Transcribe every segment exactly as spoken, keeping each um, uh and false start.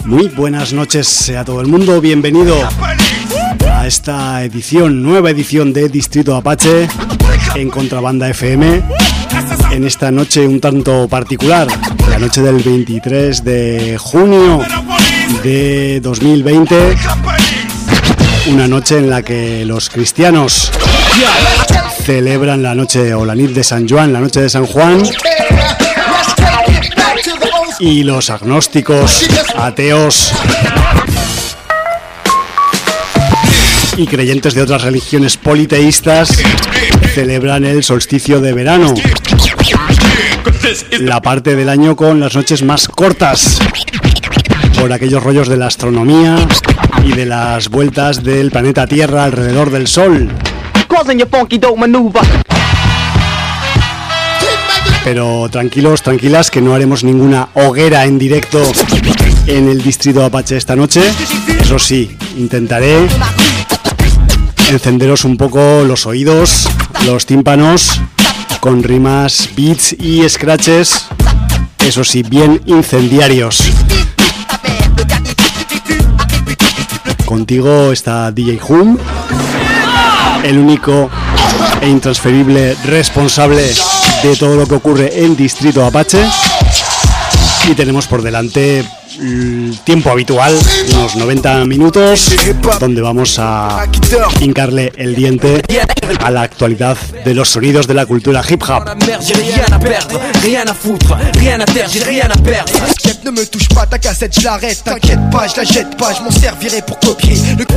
Muy buenas noches a todo el mundo, bienvenido a esta edición, nueva edición de Distrito Apache en Contrabanda F M. En esta noche un tanto particular, la noche del veintitrés de junio de dos mil veinte, una noche en la que los cristianos celebran la noche o la nit de San Juan, la noche de San Juan, y los agnósticos, ateos y creyentes de otras religiones politeístas celebran el solsticio de verano, la parte del año con las noches más cortas, por aquellos rollos de la astronomía y de las vueltas del planeta Tierra alrededor del Sol. Pero tranquilos, tranquilas, que no haremos ninguna hoguera en directo en el Distrito Apache esta noche. Eso sí, intentaré encenderos un poco los oídos, los tímpanos, con rimas, beats y scratches, eso sí, bien incendiarios. Contigo está D J Hum, el único e intransferible responsable de todo lo que ocurre en Distrito Apache, y tenemos por delante el tiempo habitual, unos noventa minutos, donde vamos a hincarle el diente a la actualidad de los sonidos de la cultura hip hop. Ne me touche pas, ta cassette, je l'arrête, t'inquiète pas, je la jette pas, je m'en servirai pour copier le...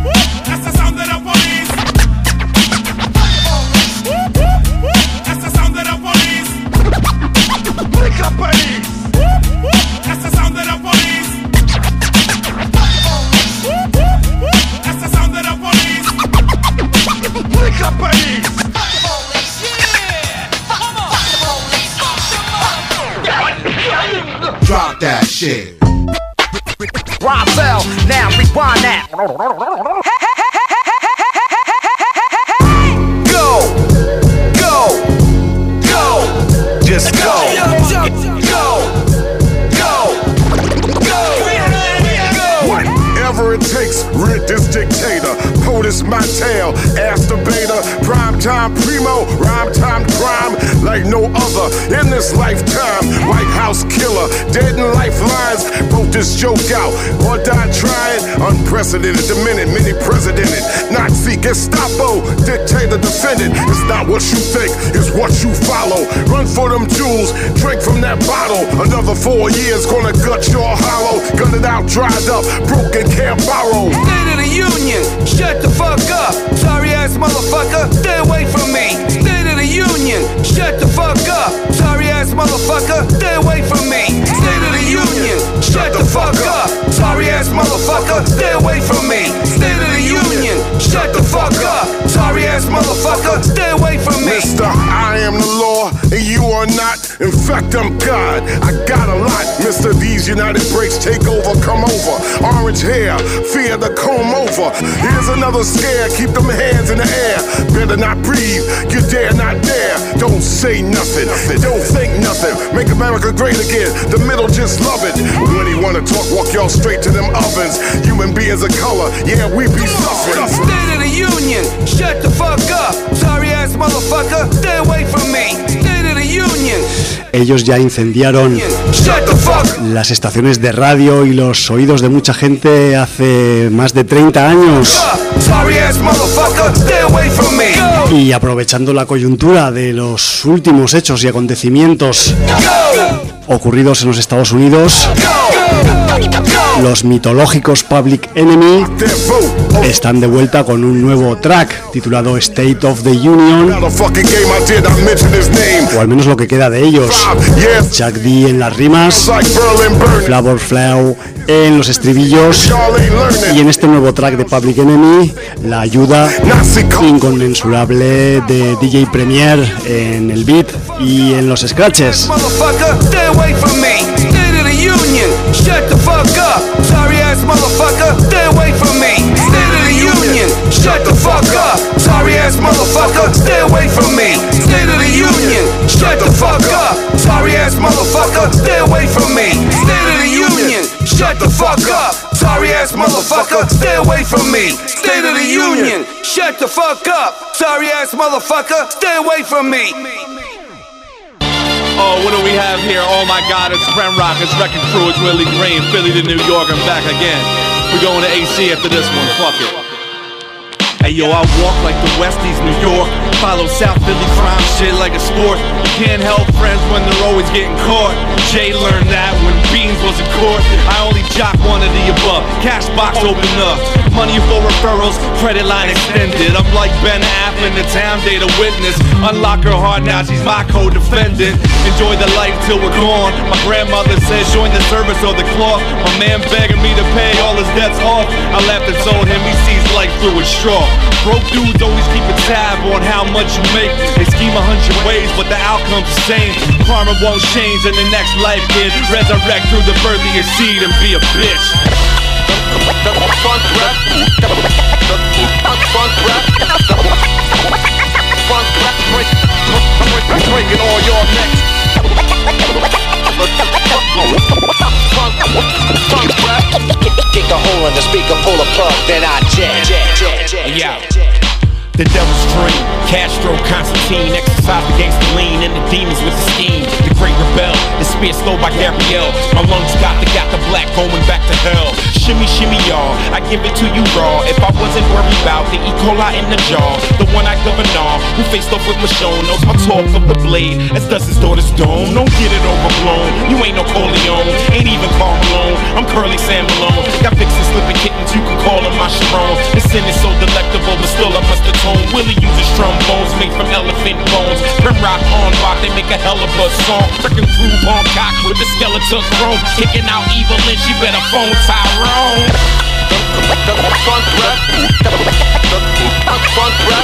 Drop that shit. Robzel, now rewind that. Go, go, go, just go, go, go, go. Whatever it takes, rid this dictator. POTUS my tail, ask the beta. Prime time primo, rhyme time crime like no other in this lifetime. White House killer, dead in lifelines. Wrote this joke out, or died trying. Unprecedented, the minute, many presidented. Nazi, Gestapo, dictator, defendant. It's not what you think, it's what you follow. Run for them jewels, drink from that bottle. Another four years gonna gut your hollow. Gun it out, dried up, broken, can't borrow. State of the Union, shut the fuck up. Sorry ass motherfucker, stay away from me. State of the Union, shut the fuck up. Sorry ass motherfucker, stay away from me. State of the Union, shut the fuck up. Sorry ass motherfucker, stay away from me. State of the Union, shut the fuck up. Sorry ass motherfucker, stay away from me. Mister, I am the law and you are not. In fact, I'm God. I got a lot. Mister, these United Breaks take over, come over. Orange hair, fear the comb over. Here's another scare, keep them hands in the air. Better not breathe, you dare not dare. Don't say nothing, don't think nothing. Make America great again, the middle just love it. When he wanna talk, walk y'all straight to them ovens. Human beings of color, yeah, we be suffering. State of the Union, shut the fuck up. Sorry ass motherfucker, stay away from me. State of the Union. Ellos ya incendiaron las estaciones de radio y los oídos de mucha gente hace más de treinta años. Y aprovechando la coyuntura de los últimos hechos y acontecimientos ocurridos en los Estados Unidos, los mitológicos Public Enemy están de vuelta con un nuevo track titulado State of the Union, o al menos lo que queda de ellos. Chuck D en las rimas, Flavor Flaw en los estribillos, y en este nuevo track de Public Enemy la ayuda inconmensurable de D J Premier en el beat y en los scratches. Shut the fuck up, sorry ass motherfucker, stay away from me. State of the Union, shut the fuck up, sorry ass motherfucker, stay away from me. State of the Union, shut the fuck up, sorry ass motherfucker, stay away from me. State of the Union, shut shut the fuck up. Sorry ass motherfucker, stay away from me. State of the Union, shut the fuck up. Sorry ass motherfucker, stay away from me. Oh, what do we have here? Oh my God, it's Prem Rock, it's Wrecking Crew, it's Willie Green, Philly to New York, I'm back again. We're going to A C after this one, fuck it. Hey yo, I walk like the Westies, New York. Follow South Philly crime shit like a sport. You can't help friends when they're always getting caught. Jay learned that when Beans was in court. I only jock one of the above. Cash box open up. Money for referrals, credit line extended. I'm like Ben Affleck, the town data witness. Unlock her heart now, she's my co-defendant. Enjoy the life till we're gone. My grandmother says join the service or the cloth. My man begging me to pay all his debts off. I laughed and told him he sees life through a straw. Broke dudes always keep a tab on how much you make. They scheme a hundred ways, but the outcome's the same. Karma won't change in the next life, kid. Resurrect through the birth of your seed and be a bitch. Funk rap, funk rap, funk rap, breaking all your necks. Funk rap, kick a hole in the speaker, pull a plug, then I jam. Yeah. The devil's dream, Castro, Constantine, exercise against the lean and the demons with the steam. The great rebel, the spear slow by Gabrielle. My lungs got the got the black going back to hell. Shimmy, shimmy, y'all, I give it to you raw. If I wasn't worried about the E. coli in the jaw, the one I govern on, who faced off with Michonne, knows my talk of the blade, as does his daughter's dome. Don't get it overblown, you ain't no Corleone, ain't even Karl Malone. I'm Curly Sam Malone, got vixen slipping kittens, you can call him my Sharon. The sin is so delectable, but still I must atone. Willie uses trombones made from elephant bones. Prem Rock on rock, they make a hell of a song. Freaking groove on cock with the skeleton chrome. Kicking out evil and she better phone Tyrone. Funk rap, funk rap,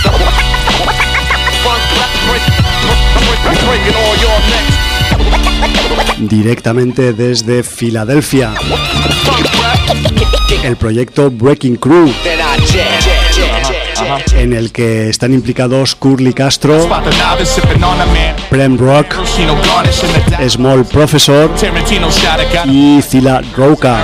funk rap, breaking all your necks. Directamente desde Filadelfia, el proyecto Wrecking Crew, en el que están implicados Curly Castro, Prem Rock, Small Professor y Zilla Roca.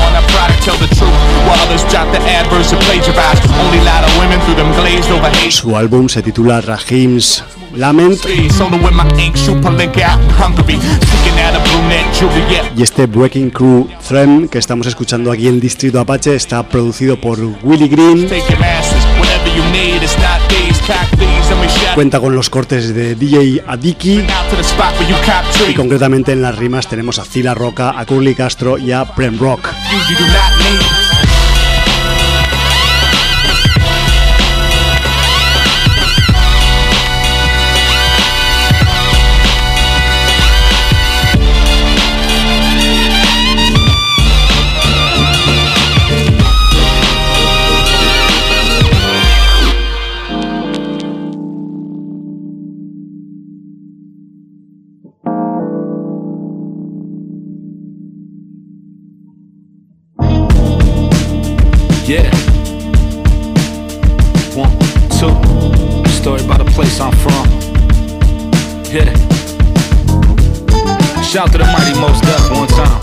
Su álbum se titula Raheem's Lament y este Wrecking Crew Threm que estamos escuchando aquí en Distrito Apache está producido por Willie Green. Cuenta con los cortes de D J Adiki y concretamente en las rimas tenemos a Zilla Roca, a Curly Castro y a Prem Rock. Yeah. One, two. Story about the place I'm from. Yeah. Shout to the mighty Mos Def one time.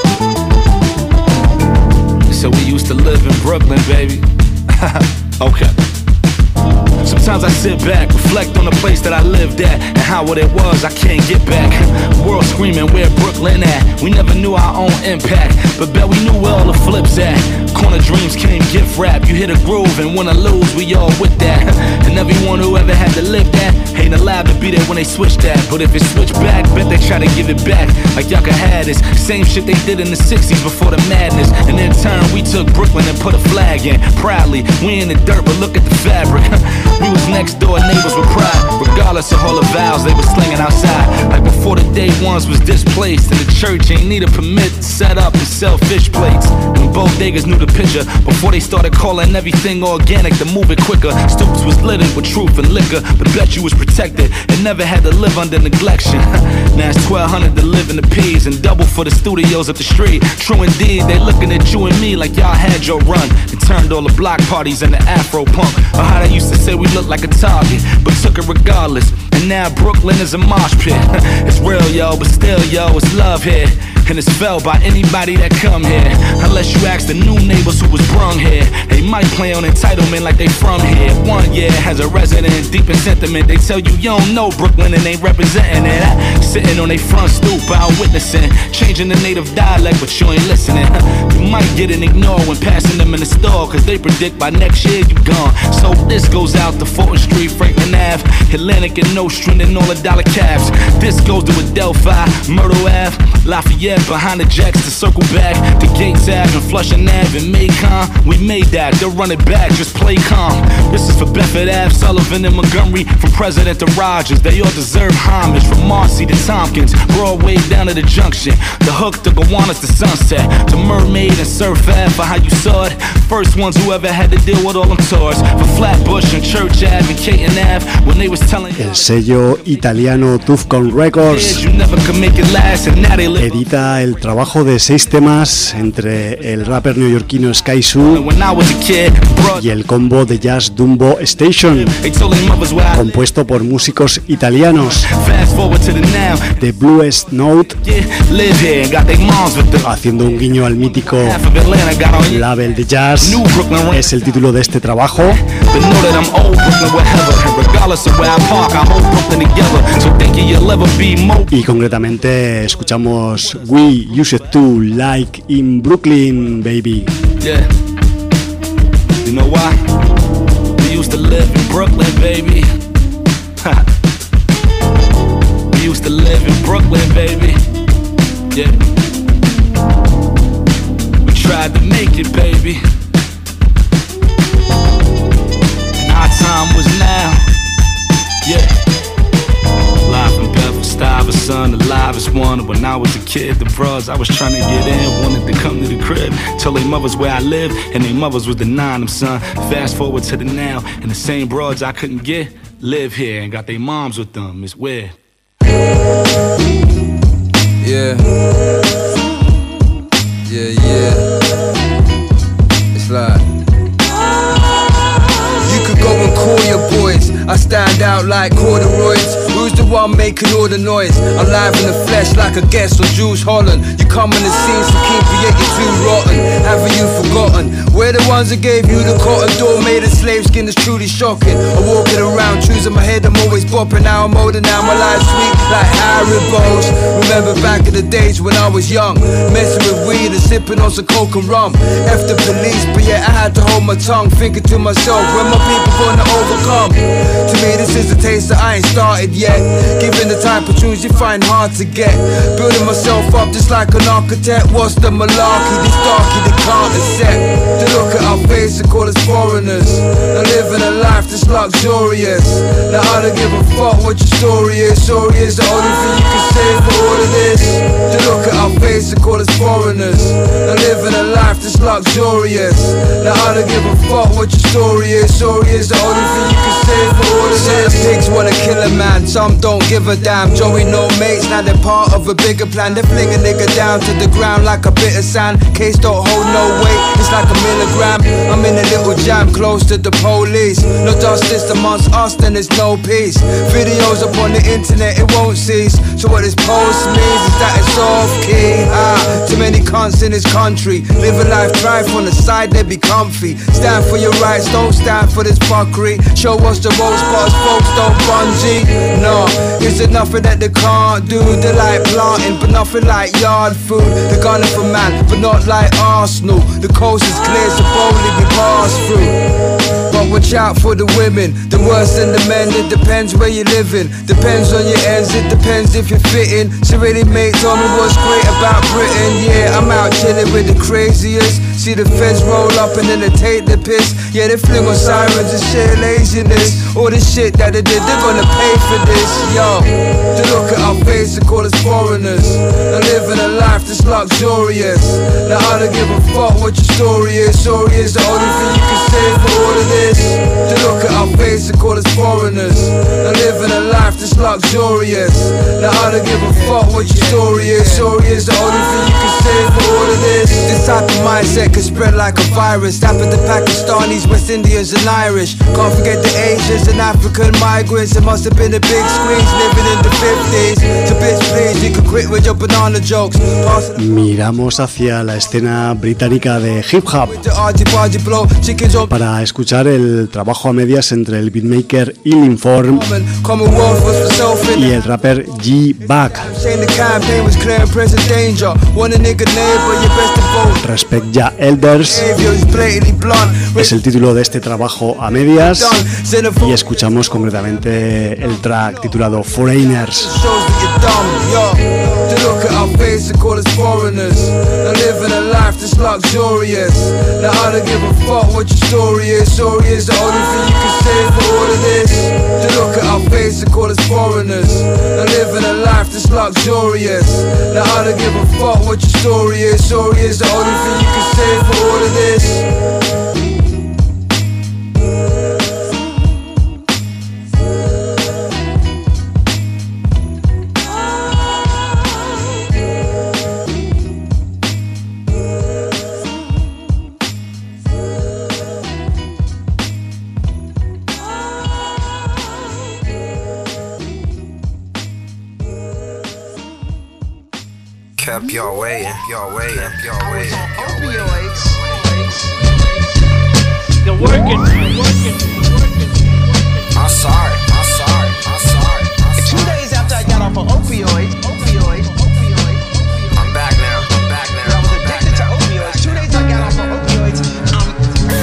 So we used to live in Brooklyn, baby. Okay. Sometimes I sit back, reflect on the place that I lived at and how what it was I can't get back. World screaming where Brooklyn at. We never knew our own impact, but bet we knew where all the flips at. Corner dreams came gift wrap. You hit a groove and win or lose, we all with that. And everyone who ever had to live that ain't allowed to be there when they switch that. But if it switch back, bet they try to give it back like y'all can have this. Same shit they did in the sixties before the madness. And in turn we took Brooklyn and put a flag in. Proudly, we in the dirt but look at the fabric. We was next door neighbors with pride. Regardless of all the vows they was slinging outside. Like before the day ones was displaced. And the church ain't need a permit to set up and sell fish plates. When both niggas knew the picture before they started calling everything organic to move it quicker. Stoops was littered with truth and liquor, but bet you was protected and never had to live under neglection. Now it's twelve hundred to live in the P's and double for the studios up the street. True indeed, they looking at you and me like y'all had your run and turned all the block parties into Afro punk. Or how they used to say we looked like a target, but took it regardless. And now Brooklyn is a mosh pit. It's real, yo, but still, yo, it's love here. and it's felt by anybody that come here. Unless you ask the new neighbors who was brung here, they might play on entitlement like they from here. One year has a resident deep in sentiment. They tell you you don't know Brooklyn and ain't representing it. Sitting on they front stoop out witnessing, changing the native dialect, but you ain't listening. You might get an ignore when passing them in the store, cause they predict by next year you gone. So this goes out to Fulton Street, Franklin Ave, Atlantic and Nostrand and all the dollar cabs. This goes to Adelphi, Myrtle Ave, Lafayette, behind the Jacks to circle back to Gates Ave and Flushing Ave and Macon. We made that, they'll run it back, just play calm. This is for Bedford Ave, Sullivan and Montgomery, from President to Rogers. They all deserve homage, from Marcy to Tompkins, Broadway down to the Junction, the Hook to Gowanus to Sunset, to Mermaid and Surf Ave for how you saw it. First ones who ever had to deal with all them tours, for Flatbush and Church Ave and Caton Ave, when they was telling el sello italiano Tufcon Records edita el trabajo de seis temas entre el rapper neoyorquino Sky Zoo y el combo de jazz Dumbo Station, compuesto por músicos italianos. The Bluest Note, haciendo un guiño al mítico label de jazz, es el título de este trabajo. Y concretamente escuchamos We Used To Like in Brooklyn, baby. Yeah. You know why? We used to live in Brooklyn, baby. We used to live in Brooklyn, baby. Yeah. We tried to make it, baby. And our time was now. Yeah. Live from Bedford Stuyvesant, the livest one. When I was a kid, the bros I was trying to get in wanted to come to the crib, tell their mothers where I lived, and their mothers was denying them, son. Fast forward to the now, and the same broads I couldn't get live here and got their moms with them. It's weird. Yeah. Yeah, yeah. It's like you could go and call your boys. I stand out like corduroys. Who's the one making all the noise? I'm live in the flesh like a guest on Jules Holland. You come in the scene, so keep it, you're too rotten. Haven't you forgotten? We're the ones that gave you the cotton door made of slave skin. Is truly shocking. I'm walking around, choosing my head, I'm always bopping. Now I'm older, now my life's sweet like Haribos. Remember back in the days when I was young, messing with weed and sipping on some coke and rum. F the police, but yeah, I had to hold my tongue, thinking to myself, when my people gonna overcome? To me, this is a taste that I ain't started yet. Given the type of tunes you find hard to get, building myself up just like an architect. What's the malarkey? This darky they can't accept. To look at our face and call us foreigners, and living a life that's luxurious. Now I don't give a fuck what your story is. Story is the only thing you can say for all of this. To look at our face and call us foreigners, and living a life that's luxurious. Now I don't give a fuck what your story is. Story is the only thing you can say for all of this. Some pigs wanna kill a man, some don't give a damn. Joey no mates, now they're part of a bigger plan. They fling a nigga down to the ground like a bit of sand. Case don't hold no weight, it's like a milligram. I'm in a little jam close to the police. No justice amongst us, then there's no peace. Videos up on the internet, it won't cease. So what this post means is that it's off key. Ah, too many cunts in this country. Live a life, drive on the side, they be comfy. Stand for your rights, don't stand for this fuckery. Show us the ropes, but us folks don't bungee. No, is it nothing that they can't do? They like planting, but nothing like yard food. They're gunning for man, but not like Arsenal. The coast is clear, so boldly we pass through. But watch out for the women, the worse than the men. It depends where you're living, depends on your ends, it depends if you're fitting. So really mate, tell me what's great about Britain. Yeah, I'm out chilling with the craziest. See the feds roll up and then they take the piss. Yeah, they fling on sirens and share laziness. All the shit that they did, they're gonna pay for this. Yo, to look at our face and call us foreigners, and living a life that's luxurious. Now I don't give a fuck what your story is. Story is the only thing you can say for all of this. To look at our face and call us foreigners, and living a life that's luxurious. Now I don't give a fuck what your story is. Story is the only thing you can say for all of this. This type of mindset can spread like a virus. That with the Pakistanis, West Indians and Irish. Can't forget the Asians and African migrants. It must have been a big squeeze living in the fifties. So bitch please, you can quit with your banana jokes. Miramos hacia la escena británica de hip hop para escuchar el trabajo a medias entre el beatmaker Ill-Inform y el rapper G-Back. Respect Ya Elders es el título de este trabajo a medias y escuchamos concretamente el track titulado Foreigners. To look at our face and call us foreigners and living a life that's luxurious. Now I don't give a fuck what your story is. Story is the only thing you can say for all of this. To look at our face and call us foreigners and living a life that's luxurious. Now I don't give a fuck what your story is. Story is the only thing you can say for all of this. Kept y'all waiting, y'all waiting, y'all waiting, y'all waiting. You're working, you're working, you're working. I'm sorry, I'm sorry, I'm sorry, I'm sorry. Two days after I got off of opioids, opioids, opioids, I'm back now, I'm back now. I was addicted to opioids. Two days I got off of opioids, I'm...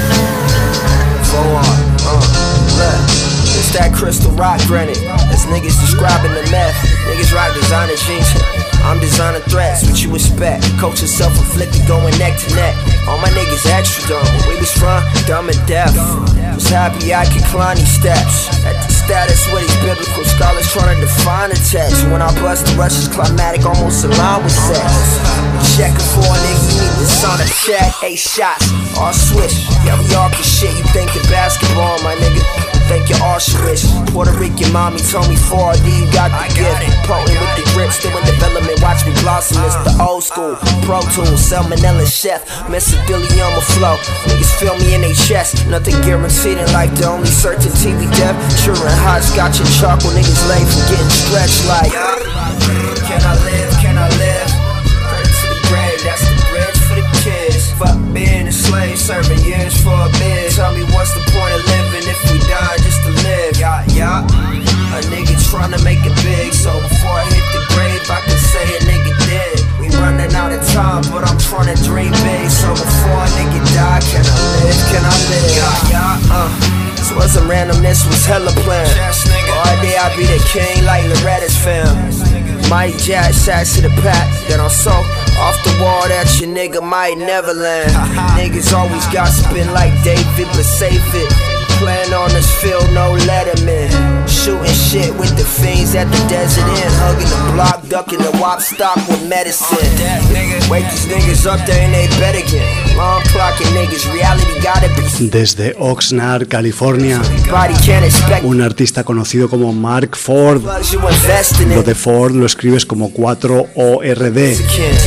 Flow on, uh, look. It's that crystal rock granite. As niggas describing the meth. Niggas rock designer jeans. I'm designing threats, what you expect? Culture self-inflicted, going neck to neck. All my niggas extra dumb, where we was from, dumb and deaf. Was happy I could climb these steps. At the status where these biblical scholars trying to define the text. When I bust the rush is climatic, almost aligned with sex. Checking for a nigga, you need to sign a check. Eight shots, all switch. Yeah, we all can shit, you thinking basketball, my nigga. Think you're all switch. Puerto Rican mommy told me four D, you got the gift. Potent with the grip, still in development, watch me blossom. It's the old school, Pro Tools, Salmonella Chef, Mesothelioma flow. Niggas feel me in they chest, nothing guaranteed in life, the only certainty we deaf. Sure and hot, scotch and charcoal, niggas late from getting stretched like. Can I live, can I live? Credit to the grave, that's the bridge for the kids. Fuck being a slave, serving years for a bid. Tell me what's the point of living if we die just to live? Yeah, yeah. A nigga tryna make it big, so before I hit the grave, I can say a nigga dead. We running out of time, but I'm tryna dream big, so before a nigga die, can I live? Can I live? Yeah, yeah. Uh, this wasn't random, this was hella planned. All day I be the king like Loretta's fam. Mighty Jack sacks to the pack, then I'm so off the wall that your nigga might never land. Niggas always gossiping like David, but save it. Playing on this field, no letterman. Shooting shit with the fiends at the desert inn. Hugging the block, ducking the wop stock with medicine. Wake these niggas up there and they bet again. Long clocking niggas, reality gotta be. Desde Oxnard, California, un artista conocido como Mark Ford. Lo de Ford lo escribes como cuatro O R D.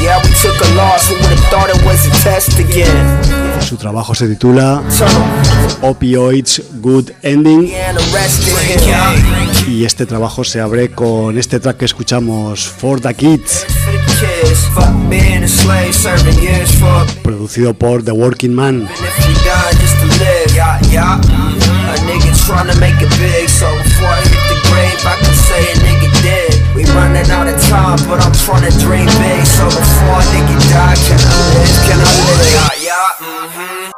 Su trabajo se titula Opioids Good Ending y este trabajo se abre con este track que escuchamos, For the Kids, producido por The Working Man. We running out of time, but I'm trying to dream big. So before a nigga die, can I live? Can I live? Yeah, yeah, mm-hmm.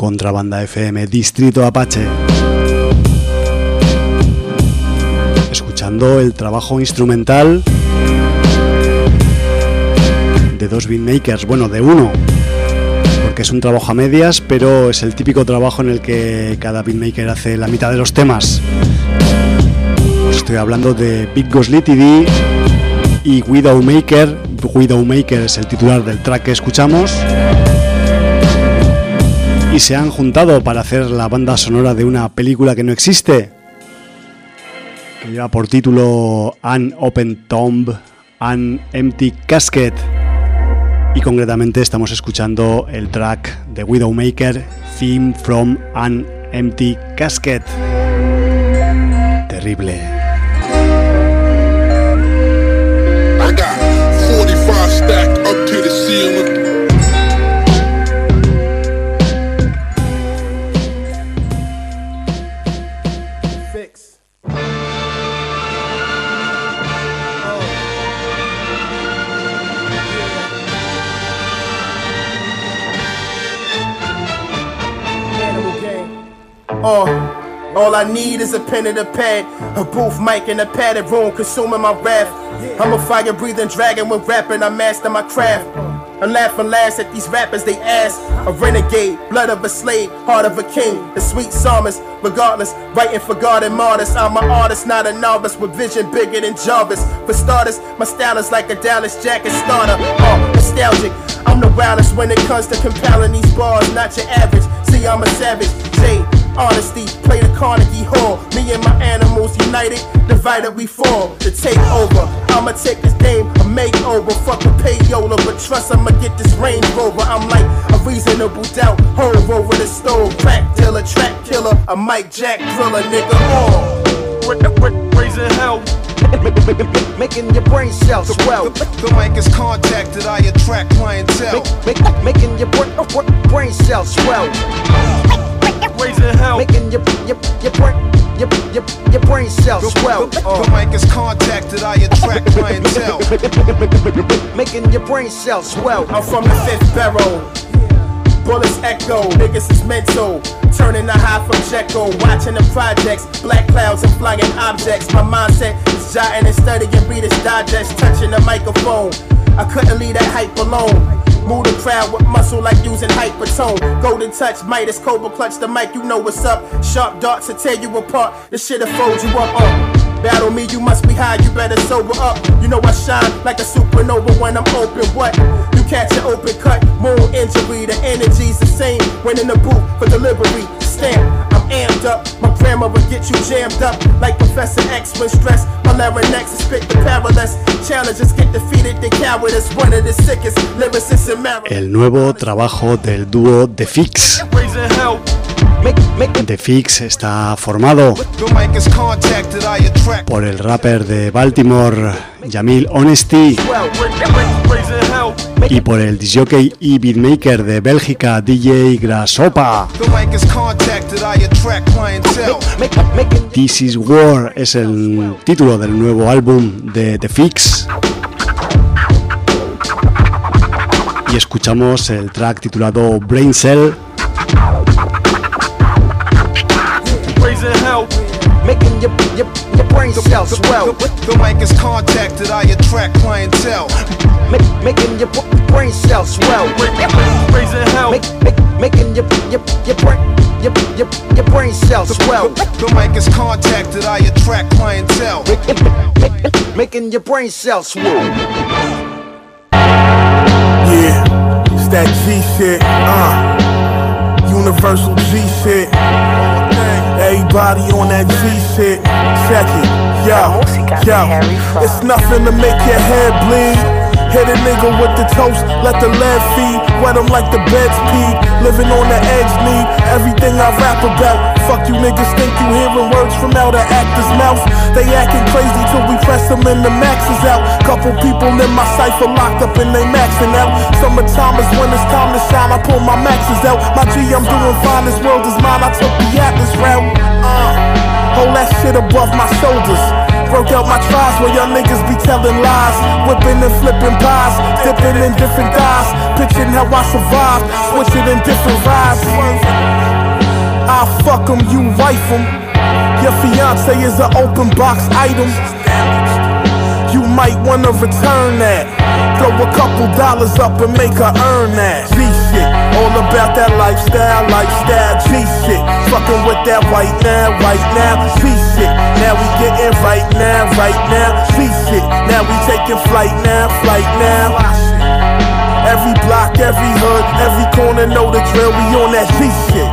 Contrabanda F M, Distrito Apache. Escuchando el trabajo instrumental de dos beatmakers, bueno, de uno, porque es un trabajo a medias, pero es el típico trabajo en el que cada beatmaker hace la mitad de los temas. Estoy hablando de Big Ghostly T D y Widowmaker. Widowmaker es el titular del track que escuchamos, y se han juntado para hacer la banda sonora de una película que no existe, que lleva por título An Open Tomb, An Empty Casket, y concretamente estamos escuchando el track de Widowmaker, Theme from An Empty Casket. Terrible. I got forty-five stacked up to the ceiling. Uh, all I need is a pen and a pad, a booth mic and a padded room consuming my wrath. I'm a fire-breathing dragon when rapping, I master my craft. I'm laughing last at these rappers, they ass. A renegade, blood of a slave, heart of a king. The sweet psalmist, regardless, writing for God and martyrs. I'm an artist, not a novice, with vision bigger than Jarvis. For starters, my style is like a Dallas Jacket starter. Uh, nostalgic, I'm the wildest when it comes to compiling these bars, not your average. See, I'm a savage, J. Honesty, play the Carnegie Hall. Me and my animals united, divided we fall. To take over, I'ma take this game a makeover. Fuck the payola, but trust I'ma get this Range Rover. I'm like a reasonable doubt, hove over the stove. Crack dealer, track killer, a Mike Jack driller, nigga. Oh, raising hell. Making your brain cells swell. The, the, the mic is contacted, I attract clientele. Make, make, making your brain cells swell. Raising hell. Making your your your brain your your your brain cells swell. The, the, the mic is contacted, I attract clientele. Making your brain cells swell. I'm from the fifth barrel. Bullets echo, niggas is mental. Turning the high from Jekyll, watching the projects, black clouds and flying objects. My mindset is jotting and studying Reader's Digest, touching the microphone. I couldn't leave that hype alone. Move the crowd with muscle like using hypertone. Golden touch, Midas, Cobra clutch the mic, you know what's up. Sharp darts to tear you apart, this shit'll fold you up. Uh. Battle me, you must be high, you better sober up. You know I shine like a supernova when I'm open. What? You catch an open cut, moon injury. The energy's the same when in the booth for delivery. Stamp, I'm amped up. My grammar will get you jammed up like Professor X when stressed. My larynx is spit the perilous. Challenges get defeated, they cowardice. One of the sickest lyricists in Maryland. El nuevo trabajo del dúo The Fix. The Fix está formado por el rapper de Baltimore Jamil Honesty y por el disjockey y beatmaker de Bélgica D J Grasshopper. This is War es el título del nuevo álbum de The Fix. Y escuchamos el track titulado Brain Cell. Making your, your, your brain cells swell. The, the, the mic is contacted, I attract clientele. Make, making your brain cells swell. Raising hell. Make, make, making your, your, your brain your, your, your brain cells swell. The, the, the mic is contacted, I attract clientele. Make, making your brain cells swell. Yeah, it's that G shit, uh, universal G shit. Everybody on that G shit, check it, yo, yo. It's nothing to make your head bleed. Hit a nigga with the toast, let the lead feed. Wet him like the bed's pee. Living on the edge, need everything I rap about. Fuck you niggas think you hearing words from out an actor's mouth. They acting crazy till we press them and the max is out. Couple people in my cipher locked up and they maxing out. Summertime is when it's time to shine, I pull my maxes out. My G, I'm doing fine, this world is mine, I took the Atlas route. Uh, hold that shit above my shoulders. Broke out my tries where y'all niggas be telling lies. Whipping and flipping pies, dipping in different dyes. Pitching how I survived, switching in different rides. fuck them, you wife them. Your fiance is an open box item. You might wanna return that. Throw a couple dollars up and make her earn that. G shit, all about that lifestyle, lifestyle. G shit, fucking with that white now, right now. G shit, now we getting right now, right now. G shit, now we taking flight now, flight now. Every block, every hood, every corner know the drill. We on that G shit.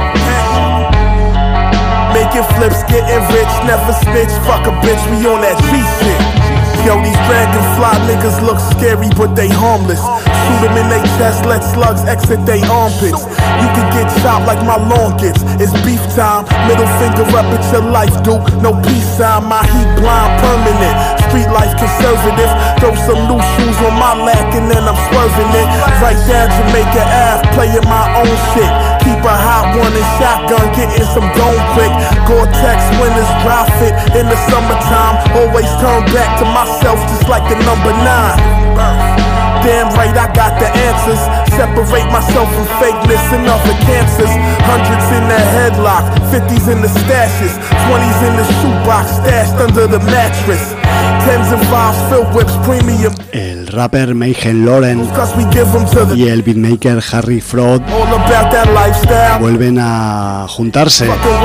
Making flips, getting rich, never snitch. Fuck a bitch, we on that G shit. Yo, these dragonfly niggas look scary, but they harmless. Shoot them in they chest, let slugs exit they armpits. You can get chopped like my lawn gets. It's beef time, middle finger up at your life, dude. No peace sign, my heat blind, permanent. Street life conservative. Throw some new shoes on my lack and then I'm swerving it. Right down Jamaica Ave, playing my own shit. Keep a hot one and shotgun, getting some dome quick. Gore-Tex winners dry fit in the summertime. Always turn back to myself just like the number nine. Damn right I got the answers. Separate myself from fakeness and other cancers. Hundreds in the headlock, fifties in the stashes, twenties in the shoebox stashed under the mattress. Tens and fives filled whips premium. El rapper Mayhem Lauren y el beatmaker Harry Fraud vuelven a juntarse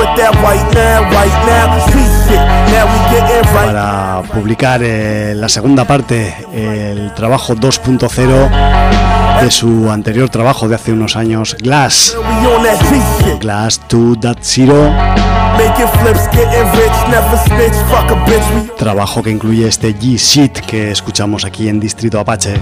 para publicar eh, la segunda parte, el trabajo dos punto cero de su anterior trabajo de hace unos años, Glass, Glass dos punto cero. Trabajo que incluye este G-Shit que escuchamos aquí en Distrito Apache.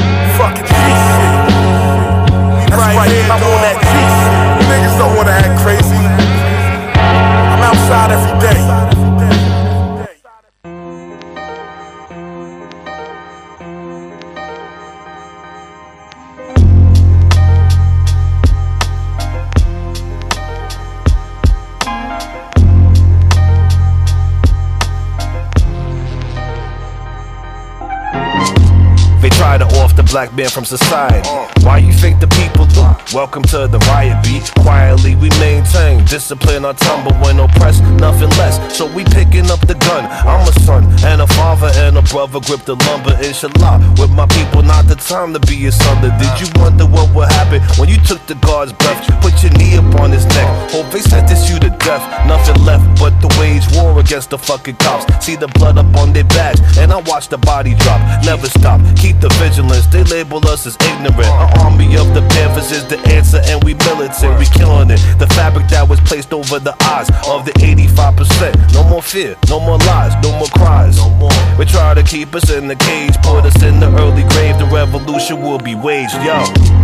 Black man from society. Why you think the people do? Welcome to the riot beat. Quietly we maintain discipline, our tumble when oppressed, nothing less. So we picking up the gun. I'm a son and a father and a brother. Grip the lumber, inshallah. With my people, not the time to be asunder. Did you wonder what would happen when you took the guard's breath? Put your knee up on his neck. Hope they sentence you to death. Nothing left but to wage war against the fucking cops. See the blood up on their backs and I watch the body drop. Never stop, keep the vigilance. They label us as ignorant. An army of the Panthers is the answer and we militant. We killing it. The fabric that was placed over the eyes of the eighty-five percent. No more fear, no more lies, no more cries. They try to keep us in the cage, put us in the early grave. The revolution will be waged, yo.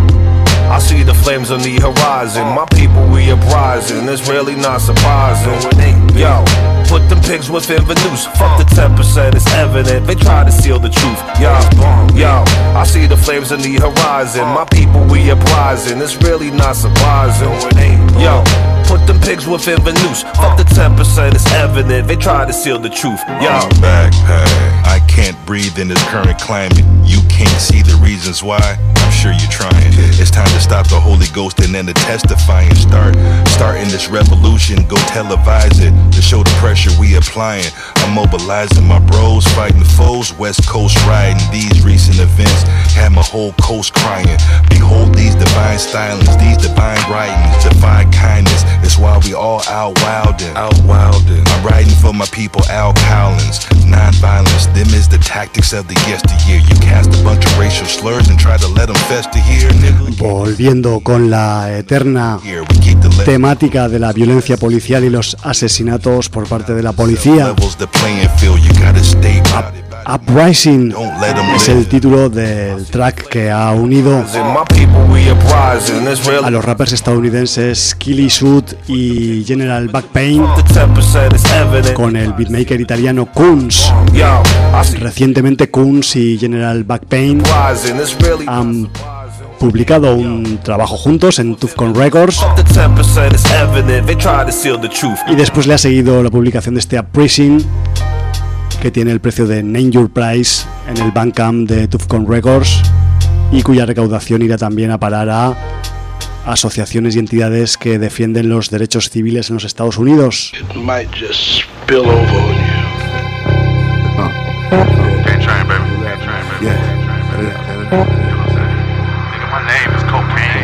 I see the flames on the horizon. My people, we uprising. It's really not surprising. Yo, put them pigs within the noose. Fuck the ten percent, it's evident. They try to seal the truth. Yo, yo, I see the flames on the horizon. My people, we uprising. It's really not surprising. Yo, put them pigs within the noose. Fuck the ten percent, it's evident. They try to seal the truth. Yo, backpack. I can't breathe in this current climate. You can't see the reasons why. I'm sure you're trying. It's time to stop the Holy Ghost and then to testify and start starting this revolution. Go televise it to show the pressure we applying. I'm mobilizing my bros, fighting foes. West Coast riding. These recent events had my whole coast crying. Behold these divine stylings, these divine writings, divine kindness. It's why we all out wildin', out wildin'. I'm writing for my people, Al Collins. Non-violence, them is the tactics of the yesteryear. You cast a bunch of racial slurs and try to let them fester here, nigga. Volviendo con la eterna temática de la violencia policial y los asesinatos por parte de la policía. Uprising es el título del track que ha unido a los rappers estadounidenses Killy Shoot y General Backpain con el beatmaker italiano Kunz. Recientemente Kunz y General Backpain han publicado un trabajo juntos en Tufcon Records y después le ha seguido la publicación de este Uprising, que tiene el precio de Name Your Price en el Bandcamp de Tufcon Records y cuya recaudación irá también a parar a asociaciones y entidades que defienden los derechos civiles en los Estados Unidos. It might just spill over on you. Can't train, baby. Can't train, baby. Yeah. You know what I'm saying? Nigga, my name is cocaine.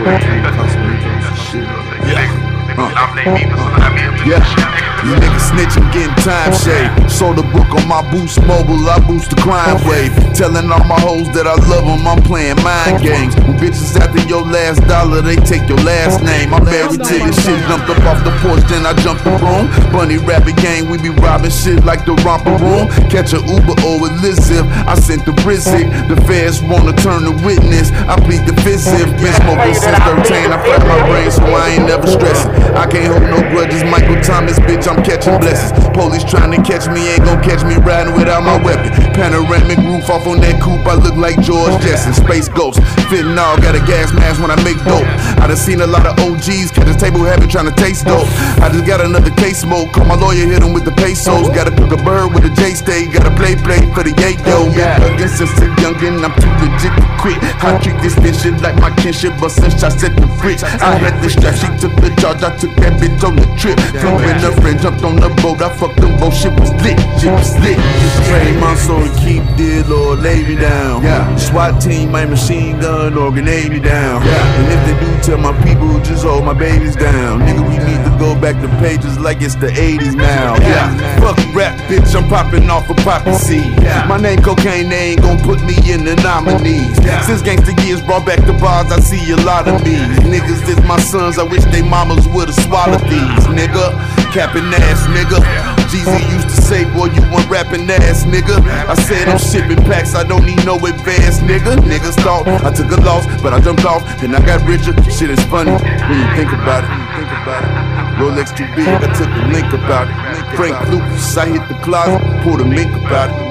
Yeah, you niggas snitching, getting time shade. Sold a book on my Boost Mobile, I boost the crime wave. Telling all my hoes that I love them, I'm playing mind games. When bitches after your last dollar, they take your last name. I'm married to this shit, jumped up off the porch, then I jumped the room. Bunny rabbit gang, we be robbing shit like the romper room. Catch a Uber or a Lizip, I sent the Rizzic. The feds wanna turn the witness, I plead the fizzic. Been smoking since thirteen, I flat my brain so I ain't never stressing. I can't hold no grudges, Michael Thomas, bitch, I'm catching blessings. Police trying to catch me, ain't gon' catch me riding without my weapon. Panoramic roof off on that coupe, I look like George Jetson. Space Ghost, fitting all, got a gas mask when I make dope. I done seen a lot of O Gs catch a table having trying to taste dope. I just got another case smoke, call my lawyer, hit him with the pesos. Gotta cook a bird with a J stay, gotta play play for the yayo. Yeah, again since a youngin', I'm too legit to quit. I treat this bitch shit like my kinship, but since I set the fridge, I had the strap, she took the charge, I took that bitch on the trip. Flew in her friend, jumped on the boat, I fucked them both, shit was lit, shit was lit. Train my soul to keep dead, Lord, lay me down. Yeah. SWAT team, my machine gun, or grenade me down. Yeah. And if they do, tell my people, just hold my babies down. Nigga, we need to go back to pages like it's the eighties now. Yeah. Fuck rap, bitch, I'm popping off a poppy seed. Yeah. My name cocaine, they ain't gon' put me in the nominees. Yeah. Since gangsta years brought back the bars, I see a lot of me. Niggas is my sons, I wish they mamas would've swallowed these. Nigga, capping ass nigga. Jeezy used to say, boy, you want rapping ass nigga. I said I'm shipping packs, I don't need no advance nigga. Niggas thought I took a loss, but I jumped off and I got richer. Shit is funny when you think about it. Think about it. Rolex too big, I took a link about it. Frank Lucas, I hit the closet, pulled a mink about it.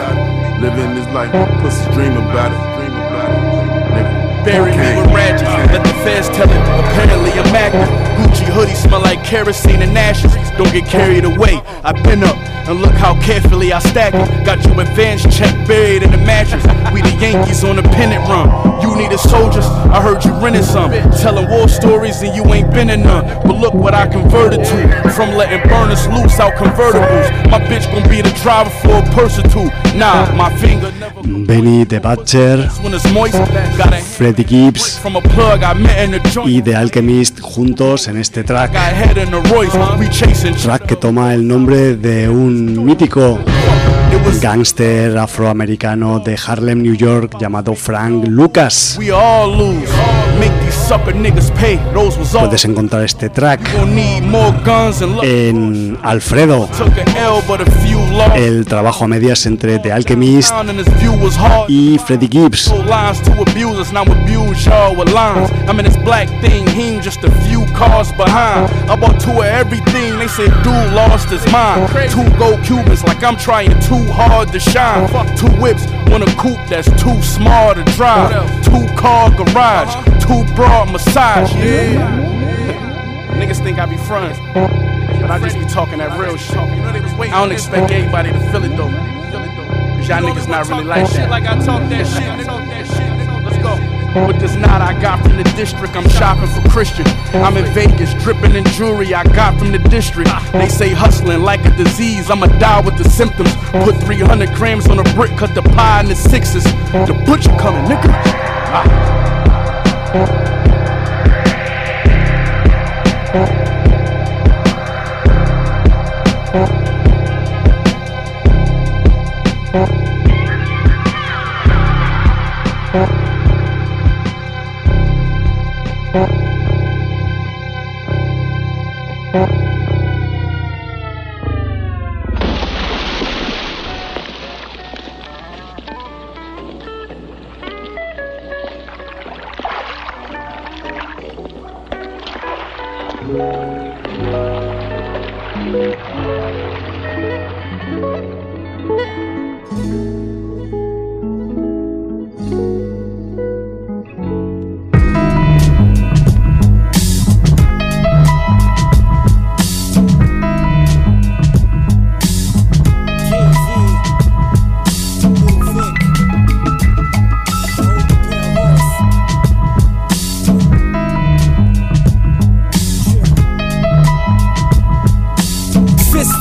Living this life, pussy dream about it. Dream about it. Nigga. Bury me with ratchets, let the feds tell it. Apparently I'm active. Gucci hoodie smell like kerosene and ashes. Don't get carried away, I've been up and look how carefully I stack it. Got your advance check buried in the mattress. We the Yankees on a pennant run. You needed soldiers, I heard you rented some. Telling war stories and you ain't been in none. But look what I converted to. From letting burners loose out convertibles. My bitch gon' be the driver for a purse or two. Nah, my finger never. Benny the Butcher, Freddie Gibbs y The Alchemist juntos en este track. Track que toma el nombre de un mítico gángster afroamericano de Harlem, New York, llamado Frank Lucas. Puedes encontrar este track en Alfredo, el trabajo a medias entre The Alchemist y Freddie Gibbs. Hard to shine. Two whips, one a coupe that's too small to drive. Two car garage, two broad massage. Yeah. Niggas think I be frontin', but I just be talking that real shit. I don't expect everybody to feel it though, cause y'all niggas not really like that. Like I talk that shit, nigga. Let's go. With this knot I got from the district, I'm shopping for Christian. I'm in Vegas, dripping in jewelry I got from the district. They say hustling like a disease, I'ma die with the symptoms. Put three hundred grams on a brick, cut the pie in the sixes. The butcher coming, nigga. Ah.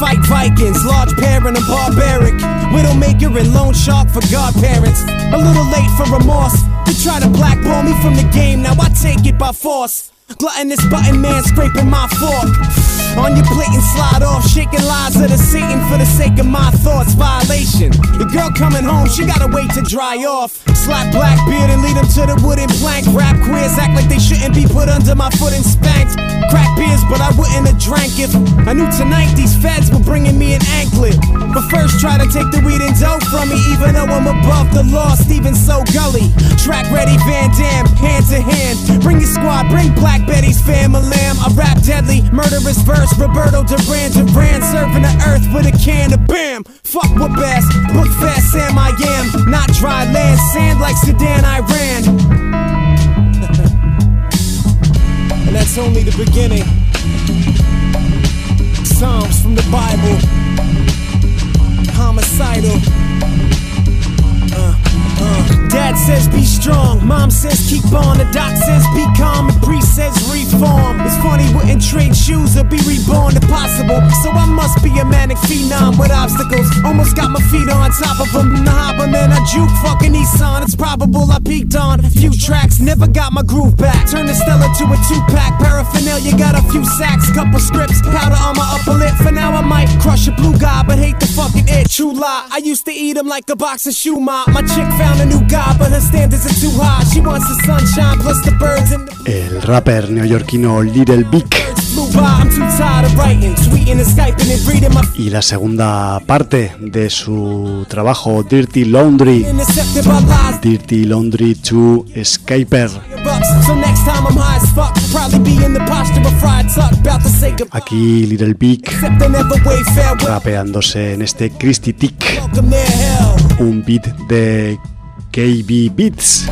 fight Vikings, large parent and barbaric. Widowmaker and loan shark for godparents. A little late for remorse. They try to blackball me from the game, now I take it by force. Gluttonous button man scraping my fork. On your plate and slide off, shaking lies of the Satan for the sake of my thoughts. Violation. The girl coming home, she gotta wait to dry off. Slap Blackbeard and lead them to the wooden plank. Rap queers act like they shouldn't be put under my foot and spanked. Crack beers, but I wouldn't have drank if I knew tonight these feds were bringing me an anklet. But first try to take the weed and dough from me, even though I'm above the law. Steven So Gully, track ready Van Damme, hand to hand. Bring your squad, bring Black Betty's family lamb. I rap deadly, murderous verse. Roberto Duran Duran, serving the earth with a can of bam. Fuck what ass, look fast Sam I am. Not dry land, sand like Sudan, Iran. And that's only the beginning. Psalms from the Bible. Homicidal. Uh, uh. Dad says be strong, mom says keep on. The doc says be calm, and priest says reform. It's funny, wouldn't trade shoes or be reborn impossible. So I must be a manic phenom with obstacles. Almost got my feet on top of them. The hopper man, I juke fucking Nissan. It's probable I peaked on a few tracks, never got my groove back. Turned the Stella to a two-pack. Paraphernalia, got a few sacks, couple scripts, powder on my upper lip. For now I might crush a blue guy, but hate the fucking it. True lie, I used to eat him like a box of shoe mop. My chick found a new guy, but her standards are too high. She wants the sunshine plus the birds and the... El rapper neoyorquino Little Big. Y la segunda parte de su trabajo Dirty Laundry, Dirty Laundry two Escaper. Aquí Little Big rapeándose en este Christy Tick, un beat de K B Beats.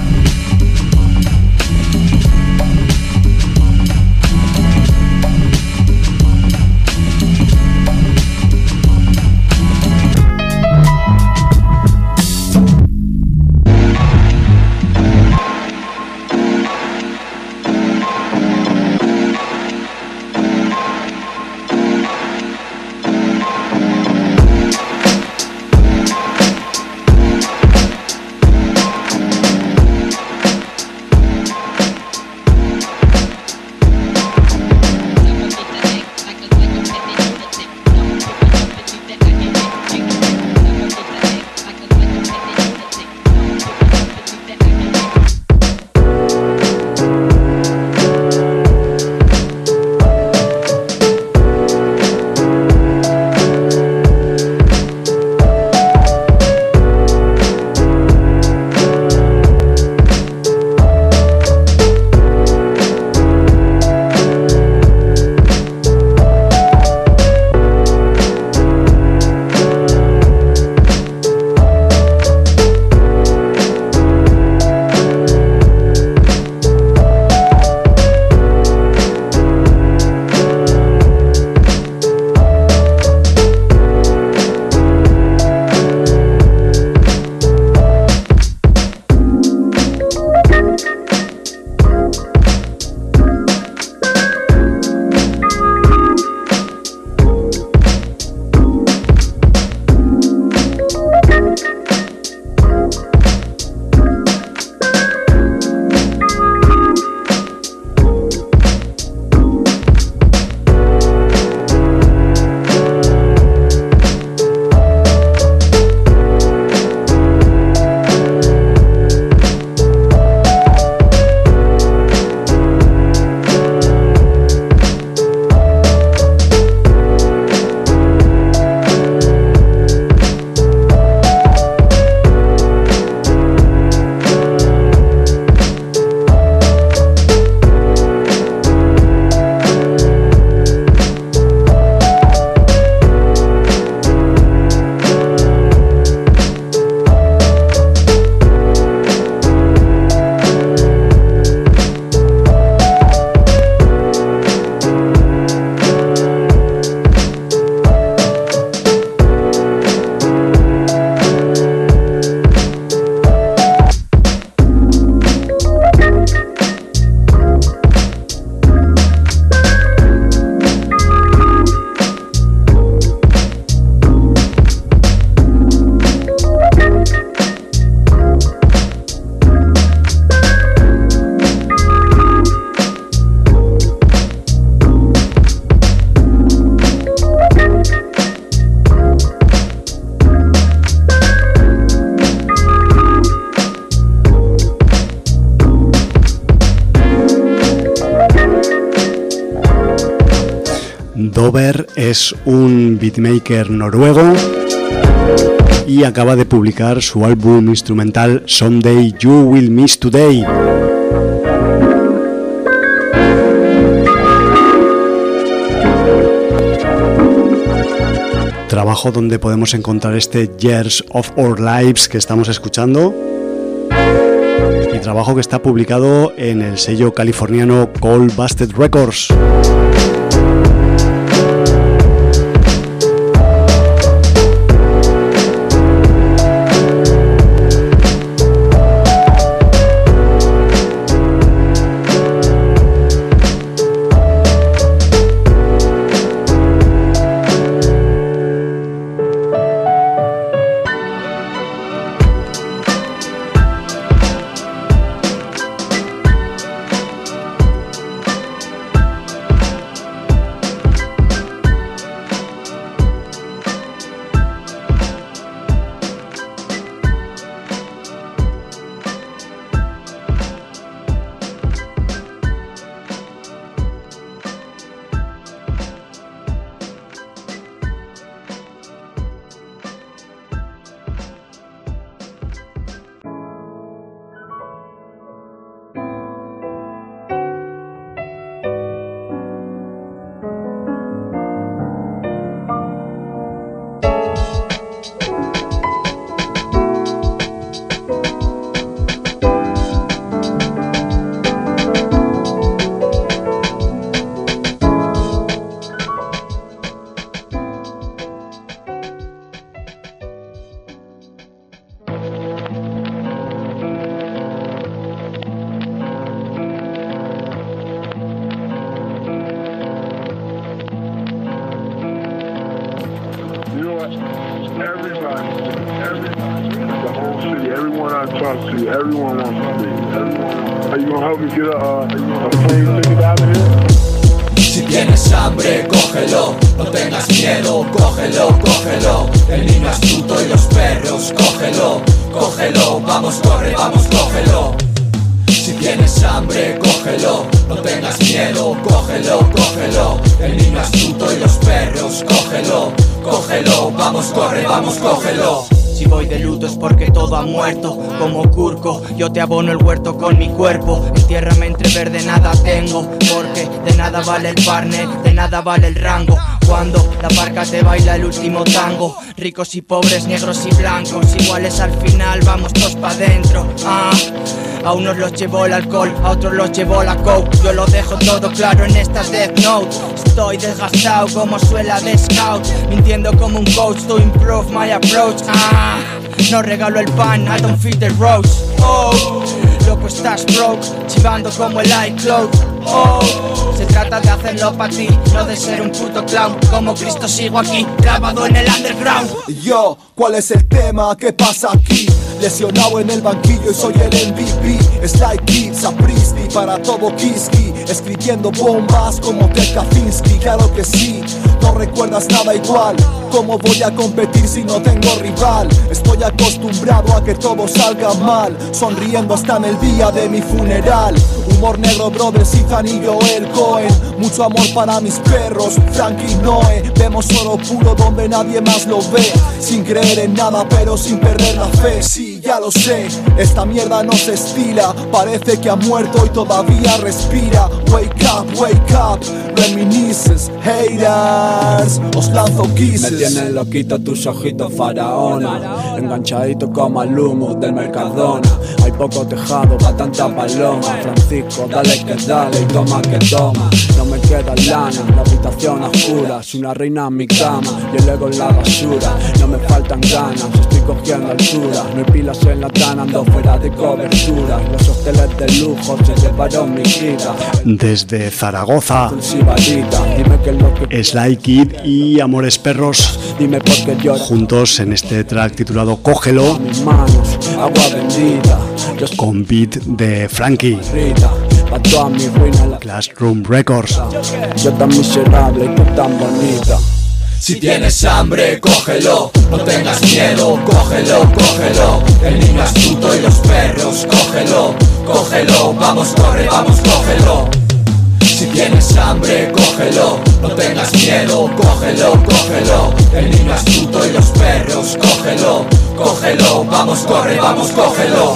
Dover es un beatmaker noruego y acaba de publicar su álbum instrumental Someday You Will Miss Today. Trabajo donde podemos encontrar este Years of Our Lives que estamos escuchando, y trabajo que está publicado en el sello californiano Cold Busted Records. Si tienes hambre, cógelo, no tengas miedo, cógelo, cógelo. El niño astuto y los perros, cógelo, cógelo, vamos, corre, vamos, cógelo. Si tienes hambre, cógelo, no tengas miedo, cógelo, cógelo. El niño astuto y los perros, cógelo, cógelo, vamos, corre, vamos, cógelo. Si voy de luto es porque todo ha muerto, como Curco, yo te abono el huerto con mi cuerpo. Entiérrame entre verde, nada tengo, porque de nada vale el partner, de nada vale el rango. Cuando la barca te baila el último tango, ricos y pobres, negros y blancos, iguales al final, vamos todos pa' dentro. Ah, a unos los llevó el alcohol, a otros los llevó la coke. Yo lo dejo todo claro en esta Death Note. Estoy desgastado como suela de scout, mintiendo como un coach to improve my approach. Ah, no regalo el pan, I don't feed the roast. Oh, loco estás broke, chivando como el iCloud. Oh, se trata de hacerlo pa' ti, no de ser un puto clown. Como Cristo sigo aquí, clavado en el underground. Yo, ¿cuál es el tema? ¿Qué pasa aquí? Lesionado en el banquillo y soy el M V P. Sly Kid, Sapristi, para todo Kiski. Escribiendo bombas como Ted Kaczynski. Claro que sí, no recuerdas nada igual. ¿Cómo voy a competir si no tengo rival? Estoy acostumbrado a que todo salga mal, sonriendo hasta en el día de mi funeral. Humor negro, brothers, Ethan y Joel Cohen. Mucho amor para mis perros, Frank y Noé. Vemos oro puro donde nadie más lo ve, sin creer en nada pero sin perder la fe. Sí, ya lo sé, esta mierda no se estila. Parece que ha muerto y todavía respira. Wake up, wake up, reminisces, haters, os lanzo kisses. Me tienen loquito tus ojitos faraona, enganchadito como al humo del Mercadona. Hay poco tejado pa' tanta paloma. Francisco, dale que dale y toma que toma. No me queda lana, la habitación oscura. Es una reina en mi cama y el ego en la basura. No me faltan ganas, estoy cogiendo altura. No hay pilas en la tana, ando fuera de cobertura. Los hoteles de lujo se llevaron mi vida. Desde Zaragoza, Sly Kid y Amores Perros, juntos en este track titulado Cógelo, con beat de Frankie. Classroom Records. Yo tan miserable y tú tan bonita. Si tienes hambre, cógelo, no tengas miedo, cógelo, cógelo. El niño astuto y los perros, cógelo, cógelo, vamos, corre, vamos, cógelo. Si tienes hambre, cógelo, no tengas miedo, cógelo, cógelo. El niño astuto y los perros, cógelo, cógelo. Vamos, corre, vamos, cógelo.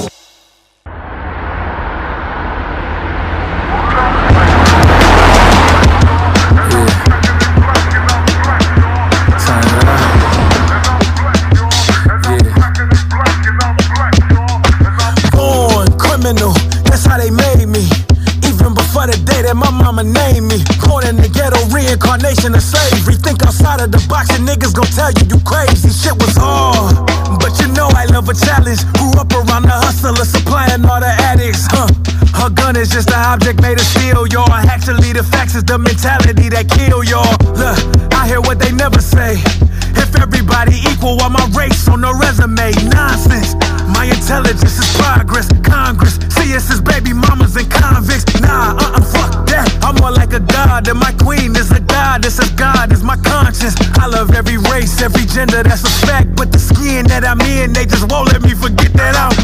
That's how they made me. Even before the day that my mama named me. Born in the ghetto, reincarnation of slavery. Think outside of the box and niggas gon' tell you you crazy. Shit was hard, but you know I love a challenge. Grew up around the hustler, supplying all the addicts. Huh? Her gun is just an object made of steel, y'all. Actually the facts is the mentality that kill y'all. Look, I hear what they never say. If everybody equal, why my race on the resume? Nonsense. My intelligence is progress. Congress, see us as baby mamas and convicts. Nah, uh-uh, fuck that. I'm more like a god, and my queen is a goddess. As God is my conscience. I love every race, every gender, that's a fact. But the skin that I'm in, they just won't let me forget that out.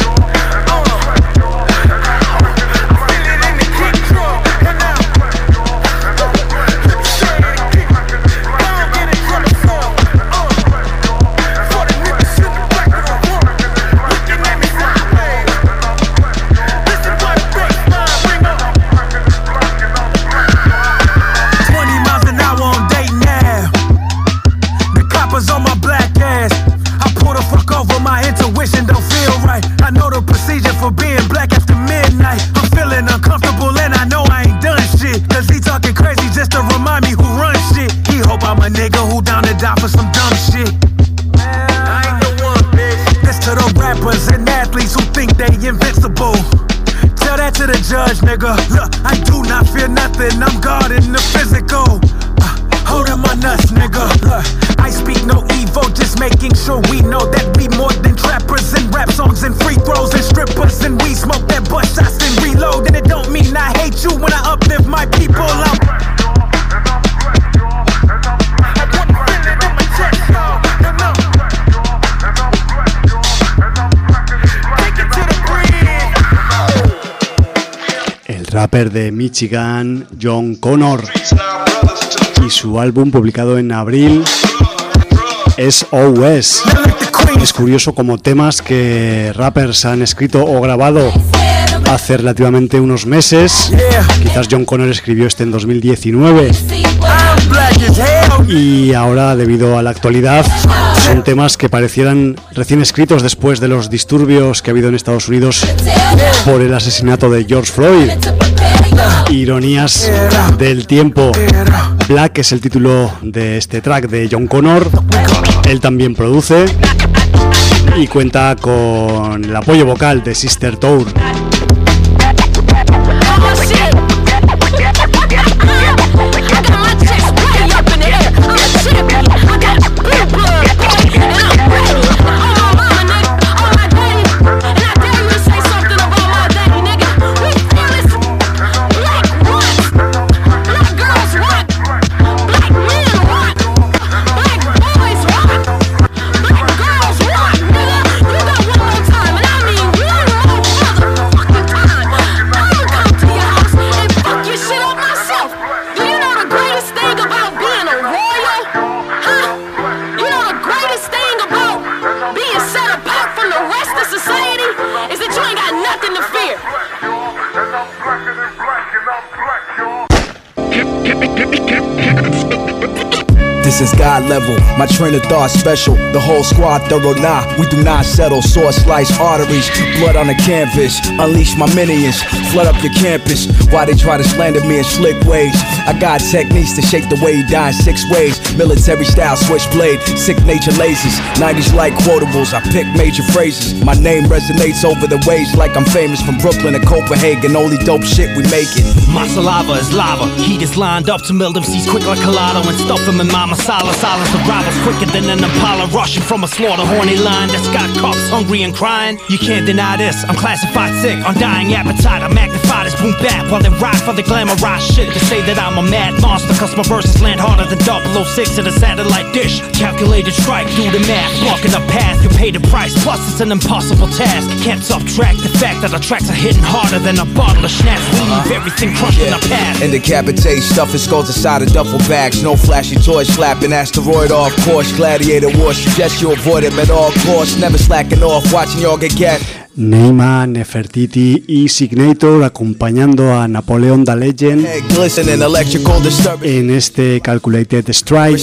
On my black ass, I pull the fuck over, my intuition don't feel right. I know the procedure for being black after midnight. I'm feeling uncomfortable and I know I ain't done shit. Cause he talking crazy just to remind me who runs shit. He hope I'm a nigga who down to die for some dumb shit. I ain't the one, bitch. This to the rappers and athletes who think they invincible. Tell that to the judge, nigga. Look, I do not fear nothing, I'm God in the physical. Holding my nuts, nigga. Look, I speak no evil, just making sure we know that we more than trappers and rap songs and free throws and strippers, and we smoke that butt shots and reload. And it don't mean I hate you when I uplift my people. I'm el rapper de Michigan, John Connor, y su álbum publicado en abril, S O S. Es curioso como temas que rappers han escrito o grabado hace relativamente unos meses. Quizás John Connor escribió este en dos mil diecinueve y ahora, debido a la actualidad, son temas que parecieran recién escritos después de los disturbios que ha habido en Estados Unidos por el asesinato de George Floyd. Ironías del tiempo. Black es el título de este track de John Connor. Él también produce y cuenta con el apoyo vocal de Sister Tour. This is God level, my train of thought special. The whole squad thorough, nah, we do not settle. Sword slice arteries, blood on the canvas. Unleash my minions, flood up your campus. Why they try to slander me in slick ways? I got techniques to shake the way you die in six ways. Military style switchblade, sick nature lasers. nineties like quotables, I pick major phrases. My name resonates over the waves like I'm famous from Brooklyn to Copenhagen. Only dope shit we make it. My saliva is lava, heat is lined up to melt M Cs quick like Colado and stuff them in mama silence, silence the rivals quicker than an Impala rushing from a slaughter horny line that's got cops hungry and crying. You can't deny this, I'm classified sick, undying appetite. I'm magnified as boom bap while they ride for the glamorized shit. To say that I'm a mad monster cause my verses land harder than double oh six at a satellite dish. Calculated strike, do the math, blocking the path, you pay the price, plus it's an impossible task. Can't subtract the fact that the tracks are hitting harder than a bottle of schnapps. We leave everything crushed in a path. And decapitate, stuffing skulls inside of duffel bags. No flashy toys, slapping asteroid off course. Gladiator war, suggest you avoid him at all costs. Never slacking off, watching y'all get gas. Neima, Nefertiti y Signator acompañando a Napoleon the Legend en este Calculated Strike,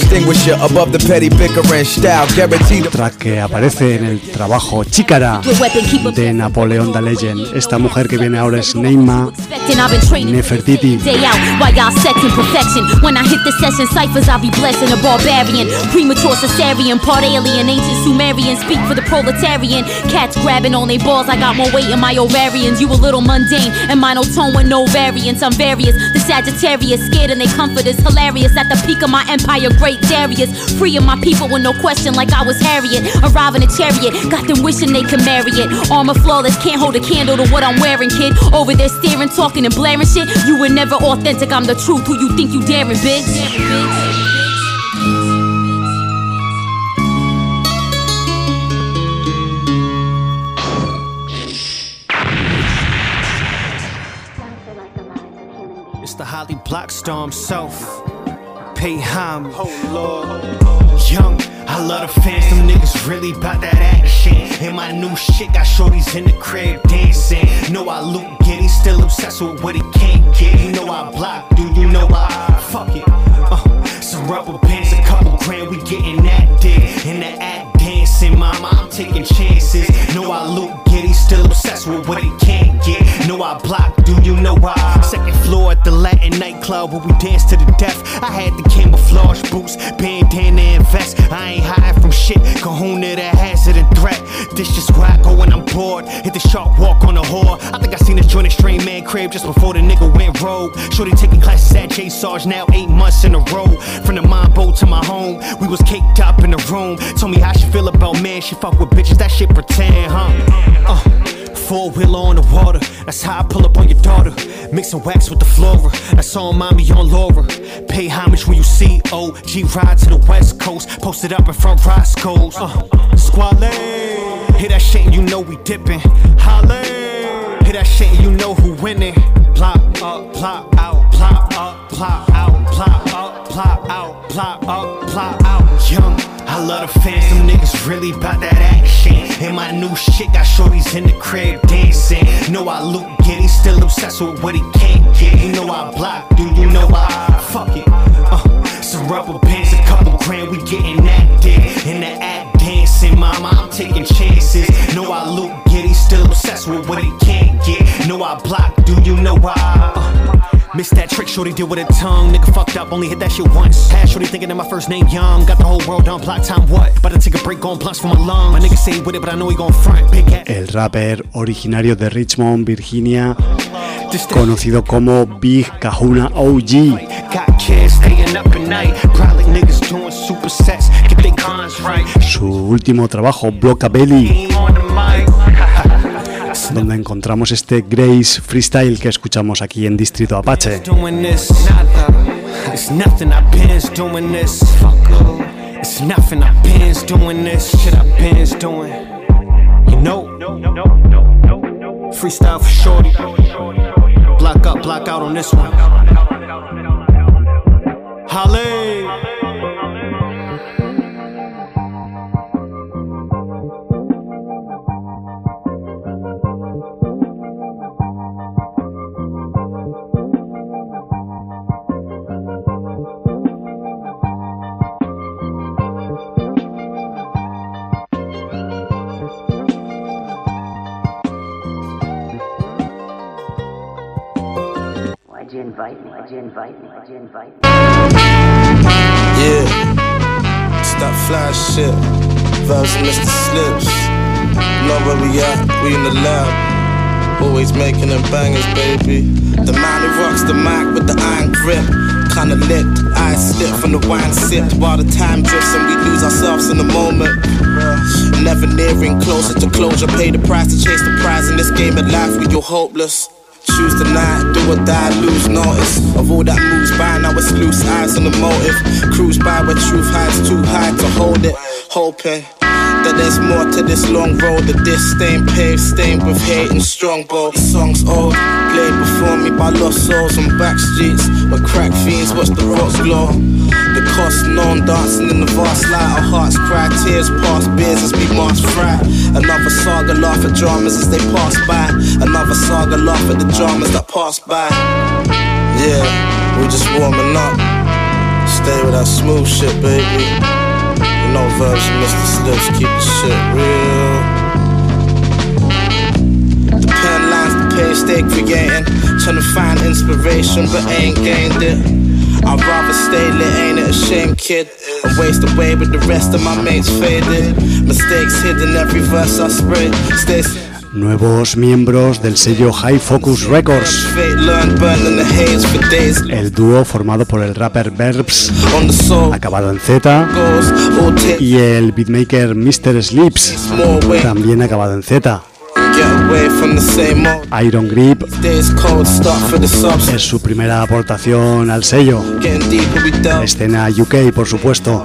track que aparece en el trabajo Chícara de Napoleon the Legend. Esta mujer que viene ahora es Neima, Nefertiti. When I hit the session, ciphers I'll be blessing a barbarian, premature cesarean, part alien, ancient Sumerian, speak for the proletarian. Cats grabbing on they balls, I got more weight in my ovarians. You a little mundane and monotone with no variance. I'm various, the Sagittarius, scared and they comfort is hilarious. At the peak of my empire, great Darius, freeing my people with no question like I was Harriet. Arriving a chariot, got them wishing they could marry it. Armor flawless, can't hold a candle to what I'm wearing, kid. Over there staring, talking and blaring shit. You were never authentic, I'm the truth. Who you think you daring, bitch? It's the Holly Blockstar himself. Pay homage. Oh Lord. Young, I love the fans. Them niggas really bout that action. And my new shit got shorties in the crib dancing. Know I loot Giddy, still obsessed with what he can't get. You know I block, do you know I fuck it? Uh, some rubber bands, a couple grand, we getting that dick. In the act dancing, mama, I'm taking chances. Know I loot Giddy, still obsessed with what he can't get. Know I block, do you know why? Second floor at the Latin nightclub where we dance to the death. I had the camouflage boots, bandana and vest. I ain't hiding from shit, kahuna the hazard and threat. This just where I go when I'm bored. Hit the shark walk on the whore. I think I seen this joint at Stray Man crib just before the nigga went rogue. Shorty taking classes at J Sarge now eight months in a row. From the Mambo to my home, we was caked up in the room. Told me how she feel about men, she fuck with bitches, that shit pretend, huh? Uh. Four wheeler on the water, that's how I pull up on your daughter. Mixing wax with the flora, that's all mommy on Laura. Pay homage when you see O G ride to the west coast. Posted up in front Roscoe's. Uh, Squale, hear that shit and you know we dipping. Holla, hear that shit and you know who winning. Plop up, plop out, plop up, plop out, plop up, plop out, plop up, plop out. Young, I love the fans, them niggas really bout that action. And my new shit got shorties in the crib dancing. Know I loot Giddy, still obsessed with what he can't get. You know I block, do you know I fuck it? Uh, some rubber bands, a couple grand, we getting that dick. In the act dancing, mama, I'm taking chances. Know I loot Giddy, still obsessed with what he can't get. Know I block, do you know why? Uh, Missed that trick, shorty did with a tongue. Nigga fucked up, only hit that shit once. Had shorty thinking that my first name Young. Got the whole world on block time, what? About to take a break on blunts for my lungs. My nigga say with it, but I know he gon' front. Big hat. El rapper originario de Richmond, Virginia, conocido como Big Kahuna O G. Su último trabajo, Blockabelly, donde encontramos este Grace Freestyle que escuchamos aquí en Distrito Apache. It's nothing I've been doing this. It's nothing I've been doing this. Shit I've been doing. You know, freestyle for shorty. Block up, block out on this one. Halle. Why'd you invite me? Why'd you invite me? Why'd you invite me? Yeah, stop fly shit. Vibes and Mister Slips. Know where we at? We in the lab. Always making them bangers, baby. The man who rocks the mic with the iron grip. kinda licked, eyes slip from the wine sipped, while the time drifts and we lose ourselves in the moment. Never nearing closer to closure, pay the price to chase the prize in this game of life where you're hopeless. Choose the night, do or die, lose notice of all that moves by. Now it's loose eyes on the motive. Cruise by where truth hides too high to hold it. Hoping that there's more to this long road. That this stained paved, stained with hate and strongbow. These songs old, played before me by lost souls on back streets where crack fiends watch the rocks glow. The cost known, dancing in the vast light. Our hearts cry, tears pass, beers as we march fright. Another saga, laugh at dramas as they pass by. Another saga, laugh at the dramas that pass by. Yeah, we're just warming up. Stay with that smooth shit, baby. You know verbs and Mister Slips keep the shit real. The pen lines, the page stay creating. Trying to find inspiration but ain't gained it. I'd rather stay lit, ain't it a shame, kid? And waste away with the rest of my mates faded. Mistakes hidden every verse I spread. Stay Nuevos miembros del sello High Focus Records. El dúo formado por el rapper Verbs, acabado en Z, y el beatmaker mister Sleeps, también acabado en Z. Iron Grip es su primera aportación al sello. Escena U K, por supuesto.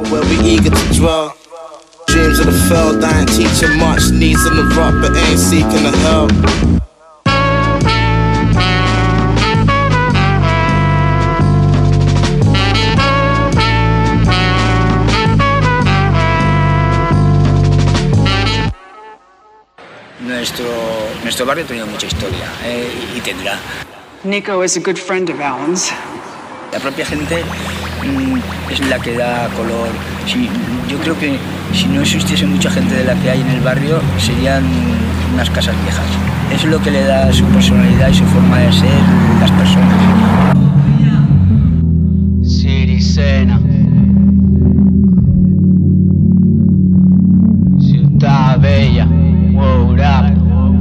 Dreams of the fell, dying teaching much. Needs in the rock, but ain't seeking the help. Nuestro, nuestro barrio ha tenido mucha historia eh, y tendrá. Nico is a good friend of Alan's. La propia gente mmm, es la que da color. Si, yo creo que si no existiese mucha gente de la que hay en el barrio, serían unas casas viejas. Eso es lo que le da su personalidad y su forma de ser las personas. Siricena, Ciudad Bella, wow, rap.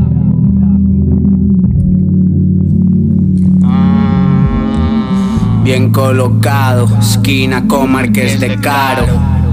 Bien colocado, esquina con Marqués de Caro.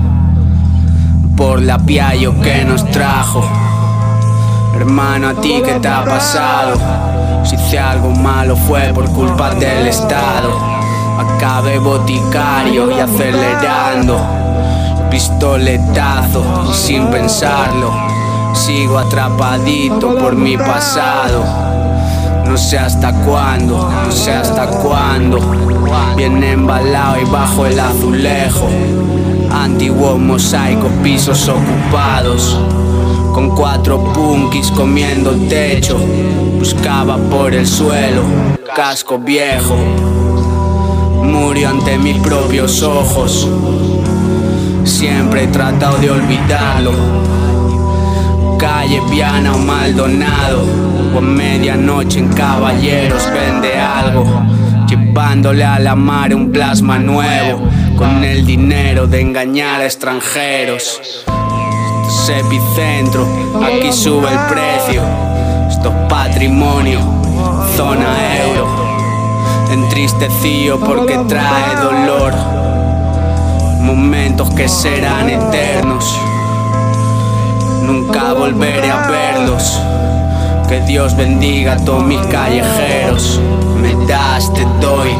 Por la Piayo que nos trajo. Hermano, ¿a ti qué te ha pasado? Si hice algo malo fue por culpa del Estado. Acabé boticario y acelerando. Pistoletazo y sin pensarlo. Sigo atrapadito por mi pasado. No sé hasta cuándo, no sé hasta cuándo. Bien embalado y bajo el azulejo. Antiguo mosaico, pisos ocupados. Con cuatro punkis comiendo techo. Buscaba por el suelo, casco viejo. Murió ante mis propios ojos. Siempre he tratado de olvidarlo. Calle Viana o Maldonado, o a medianoche en Caballeros vende algo, llevándole a la mar un plasma nuevo, con el dinero de engañar a extranjeros. Esto es epicentro, aquí sube el precio. Esto es patrimonio, zona euro. Entristecido porque trae dolor. Momentos que serán eternos. Nunca volveré a verlos. Que Dios bendiga a todos mis callejeros. Me das, te doy.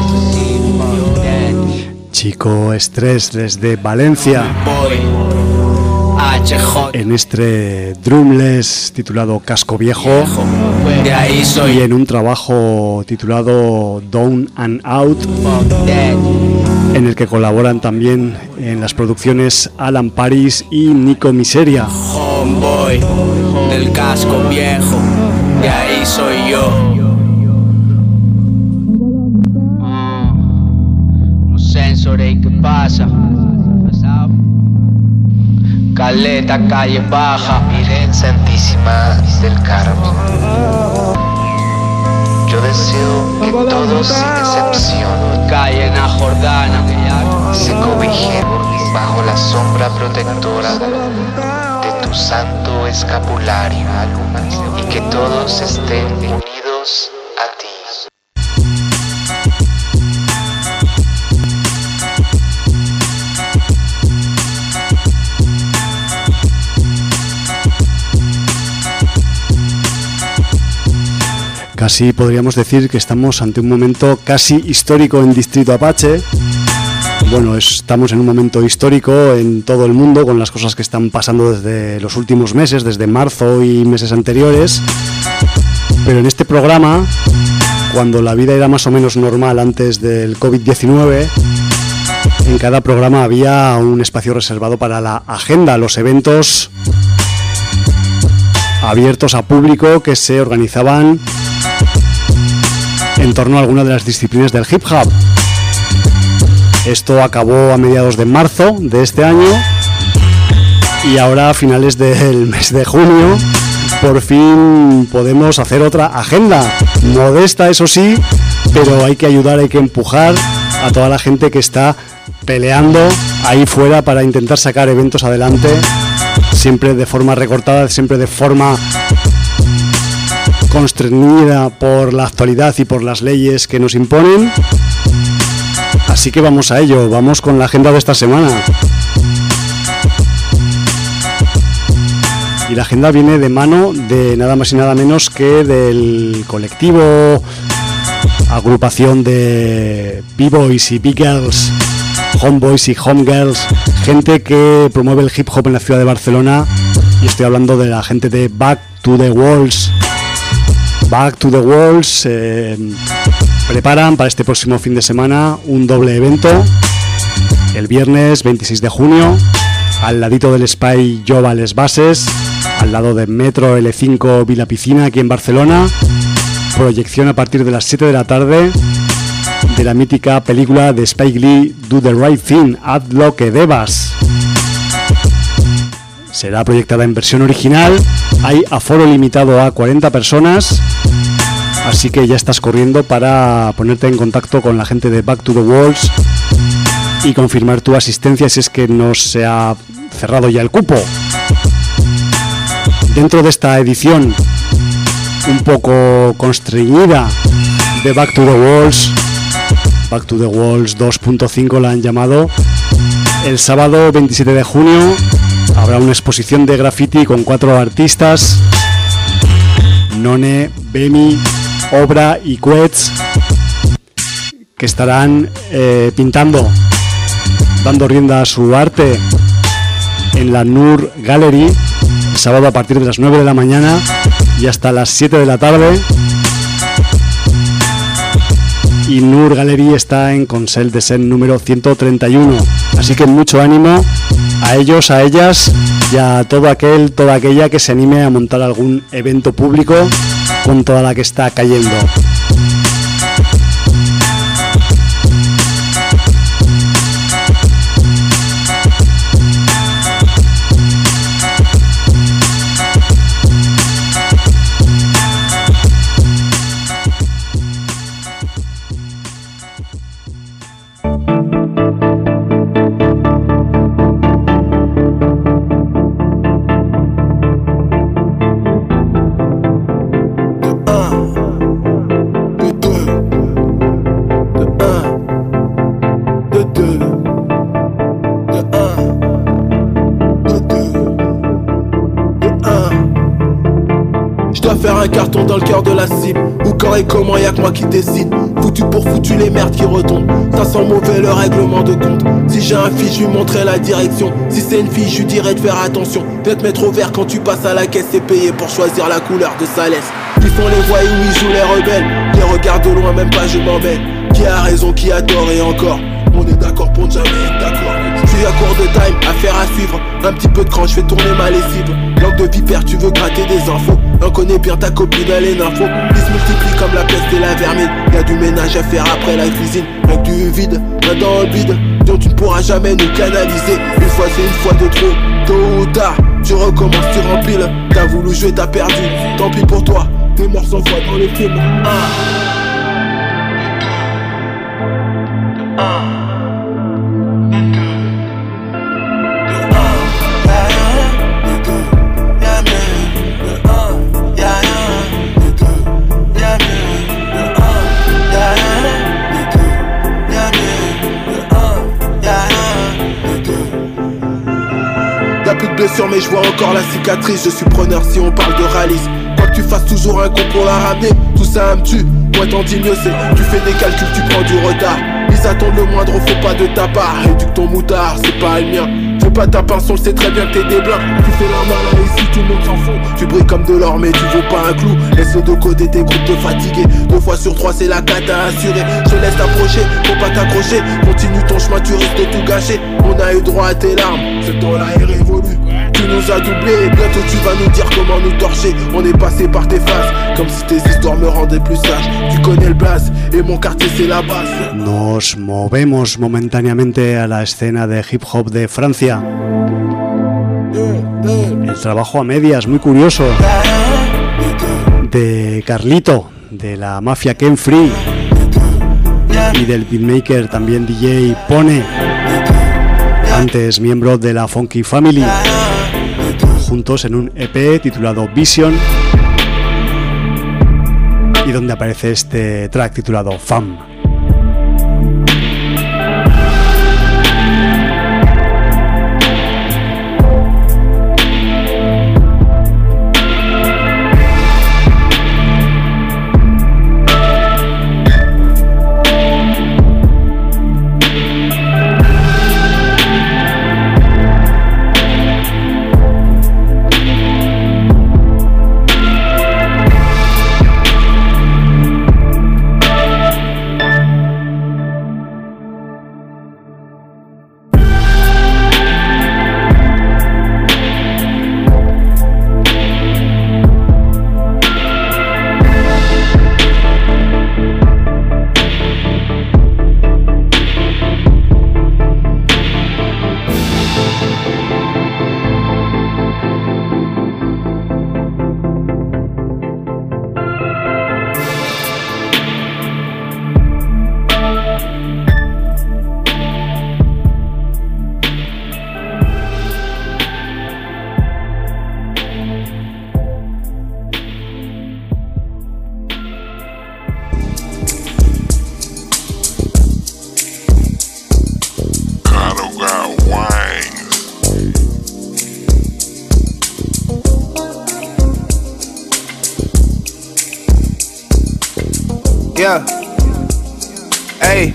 Chico Estrés desde Valencia. En este drumless titulado Casco Viejo. Y en un trabajo titulado Down and Out, en el que colaboran también en las producciones Alan Paris y Nico Miseria. Homeboy del casco viejo, de ahí soy yo. Un sensor, ¿qué pasa? Caleta, calle baja, Virgen Santísima del Carmen. Yo deseo que todos, sin excepción, calle en la Jordana, se cobijen bajo la sombra protectora de tu santo escapulario y que todos estén unidos a ti. Casi podríamos decir que estamos ante un momento casi histórico en Distrito Apache. Bueno, estamos en un momento histórico en todo el mundo con las cosas que están pasando desde los últimos meses, desde marzo y meses anteriores. Pero en este programa, cuando la vida era más o menos normal antes del covid diecinueve, en cada programa había un espacio reservado para la agenda, los eventos abiertos a público que se organizaban en torno a alguna de las disciplinas del hip hop. Esto acabó a mediados de marzo de este año y ahora a finales del mes de junio por fin podemos hacer otra agenda, modesta eso sí, pero hay que ayudar, hay que empujar a toda la gente que está peleando ahí fuera para intentar sacar eventos adelante, siempre de forma recortada, siempre de forma constreñida por la actualidad y por las leyes que nos imponen. Así que vamos a ello, vamos con la agenda de esta semana. Y la agenda viene de mano de nada más y nada menos que del colectivo, agrupación de B-Boys y B-Girls, Homeboys y Homegirls, gente que promueve el hip hop en la ciudad de Barcelona, y estoy hablando de la gente de Back to the Walls. Back to the Walls eh, preparan para este próximo fin de semana un doble evento, el viernes veintiséis de junio, al ladito del Spy Jova Les Bases, al lado de Metro L cinco Vila Piscina, aquí en Barcelona. Proyección a partir de las siete de la tarde de la mítica película de Spike Lee, Do the Right Thing, haz lo que debas. Será proyectada en versión original, hay aforo limitado a cuarenta personas, así que ya estás corriendo para ponerte en contacto con la gente de Back to the Walls y confirmar tu asistencia si es que no se ha cerrado ya el cupo. Dentro de esta edición un poco constreñida de Back to the Walls, Back to the Walls dos punto cinco la han llamado, el sábado veintisiete de junio habrá una exposición de graffiti con cuatro artistas, None, Bemi, Obra y Quets, que estarán eh, pintando, dando rienda a su arte en la Nur Gallery, el sábado a partir de las nueve de la mañana y hasta las siete de la tarde. Y Nur Gallery está en Consell de Sen número ciento treinta y uno, así que mucho ánimo a ellos, a ellas y a todo aquel, toda aquella que se anime a montar algún evento público con toda la que está cayendo. Un carton dans le cœur de la cible. Ou quand et comment y'a que moi qui décide. Foutu pour foutu les merdes qui retombent. Ça sent mauvais le règlement de compte. Si j'ai un fils je lui montrerai la direction. Si c'est une fille je lui dirai de faire attention. Viens te mettre au vert quand tu passes à la caisse. C'est payé pour choisir la couleur de sa laisse. Ils font les voyous, ils jouent les rebelles. Les regards de loin même pas je m'embête. Qui a raison, qui a tort et encore. On est d'accord pour ne jamais être d'accord. Je suis à court de time, affaire à suivre. Un petit peu de cran, je fais tourner ma lessive. Langue de vipère, tu veux gratter des infos. On connaît bien ta copine, elle est d'info. Ils se multiplient comme la peste et la vermine. Y'a du ménage à faire après la cuisine. Rien que du vide, rien dans le vide. Dont tu ne pourras jamais nous canaliser. Une fois c'est une fois de trop. Tôt ou tard, tu recommences, tu rempiles. T'as voulu jouer, t'as perdu. Tant pis pour toi, t'es mort cent fois dans les films. Ah. Blessure mais je vois encore la cicatrice. Je suis preneur si on parle de ralice. Quoi que tu fasses toujours un coup pour la ramener. Tout ça me tue, moi t'en dis mieux c'est. Tu fais des calculs, tu prends du retard. Ils attendent le moindre, faut pas de ta part. Éduque ton moutard, c'est pas le mien. Fais pas ta pince, on le sait très bien que t'es des blancs. Tu fais la malin ici, tout le monde s'en fout. Tu brilles comme de l'or mais tu vaux pas un clou. Laisse-le de côté, tes groupes te fatiguer. Deux fois sur trois c'est la cata assurée. Je te laisse t'approcher, faut pas t'accrocher. Continue ton chemin, tu risques de tout gâcher. On a eu droit à tes larmes, ce temps-là est révolu. Tu nous as doublé, bientôt tu vas nous dire comment nous torcher. On est passé par tes phases, comme si tes histoires me rendaient plus sage. Tu connais le blaze, et mon quartier c'est la base. Nos movemos momentáneamente a la escena de hip hop de Francia. El trabajo a medias, muy curioso, de Carlito, de la mafia Ken Free, y del beatmaker también D J Pone, antes miembro de la Funky Family, juntos en un E P titulado Vision, y donde aparece este track titulado Fam. Yeah. Hey.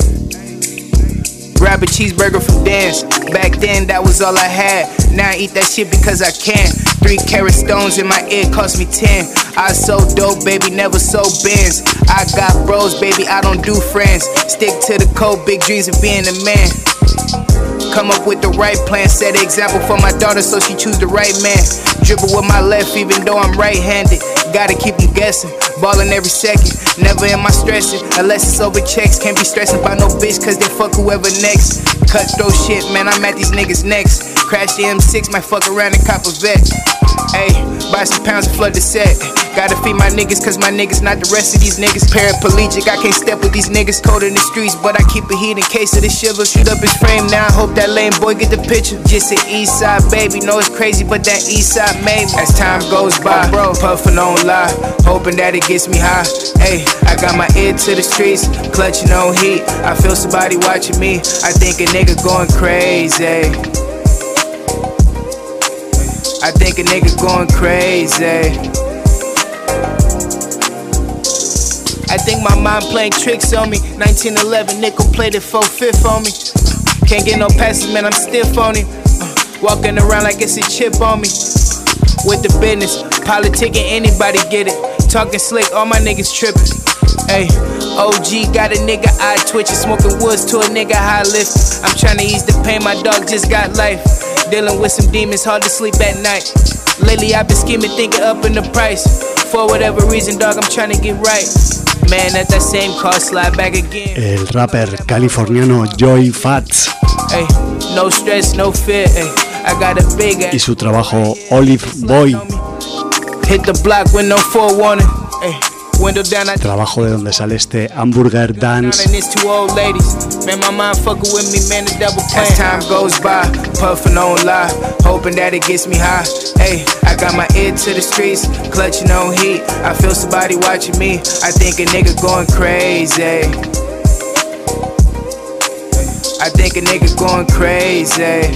Grab a cheeseburger from Dan's. Back then, that was all I had. Now I eat that shit because I can. Three carat stones in my ear cost me ten. I sold dope, baby, never sold Benz. I got bros, baby, I don't do friends. Stick to the code, big dreams of being a man. Come up with the right plan, set an example for my daughter so she choose the right man. Dribble with my left even though I'm right-handed. Gotta keep them guessing, ballin' every second. Never am I stressing, unless it's over checks. Can't be stressing about no bitch cause they fuck whoever next. Cutthroat shit, man, I'm at these niggas' necks. Crash the M six, might fuck around and cop a vet. Ayy, buy some pounds and flood the set. Gotta feed my niggas cause my niggas not the rest of these niggas. Paraplegic, I can't step with these niggas. Cold in the streets, but I keep a heat in case of the shiver. Shoot up his frame now, I hope that lame boy get the picture. Just an east side baby, know it's crazy but that east side made me. As time goes by, bro, puffin' on lie, hoping that it gets me high. Ayy, I got my ear to the streets, clutching on heat. I feel somebody watching me, I think a nigga going crazy. I think a nigga going crazy. I think my mind playing tricks on me. nineteen eleven nickel plated four fifth on me. Can't get no passes, man, I'm stiff on him. Uh, walking around like it's a chip on me. With the business, politicking, anybody get it. Talking slick, all my niggas tripping. Ayy, O G got a nigga eye twitching, smoking woods to a nigga high lift. I'm trying to ease the pain, my dog just got life. Dealing with some demons, hard to sleep at night. Lately I've been scheming, thinking up in the price. For whatever reason, dog, I'm trying to get right. Man, at that same car, slide back again. El rapper californiano Joey Fats. Ay, no stress, no fear. Ay, I got a big ass. Y su trabajo Olive Boy. Hit the block with no forewarning. Ay. Trabajo de donde sale este Hamburger Dance. Man, my mind fucking with me, man, the double plan. As time goes by, puffin' on lie, hoping that it gets me high. Hey, I got my ear to the streets, clutching on heat. I feel somebody watching me, I think a nigga going crazy. I think a nigga going crazy.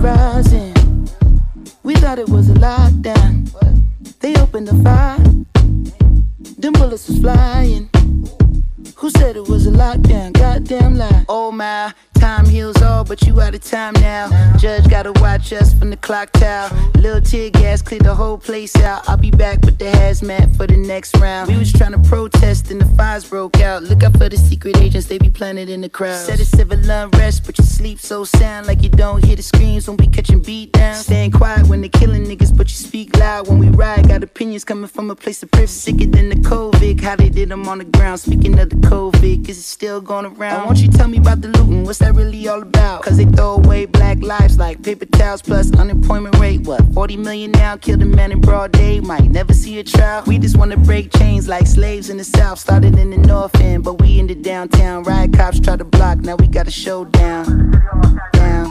rising. We thought it was a lockdown. They opened the fire. Them bullets was flying. Who said it was a lockdown? Goddamn lie. Oh my, time heals all, but you out of time now. Judge gotta watch us from the clock tower. Little tear gas clear the whole place out. I'll be back with the hazmat for the next round. We was trying to protest and the fires broke out. Look out for the secret agents, they be planted in the crowd. Said it's civil unrest, but you sleep so sound like you don't hear the screams when we catching beat down. Staying quiet when they killing niggas, but you speak loud when we ride. Got opinions coming from a place of privilege. Sicker than the COVID, how they did them on the ground. Speaking of the COVID, is it still going around? Why don't you tell me about the looting? What's that really all about? Cause they throw away black lives like paper towels plus unemployment rate. What, forty million now? Killed a man in broad day, might never see a trial. We just wanna break chains like slaves in the south. Started in the north end, but we in the downtown. Riot cops try to block, now we got a showdown. Down.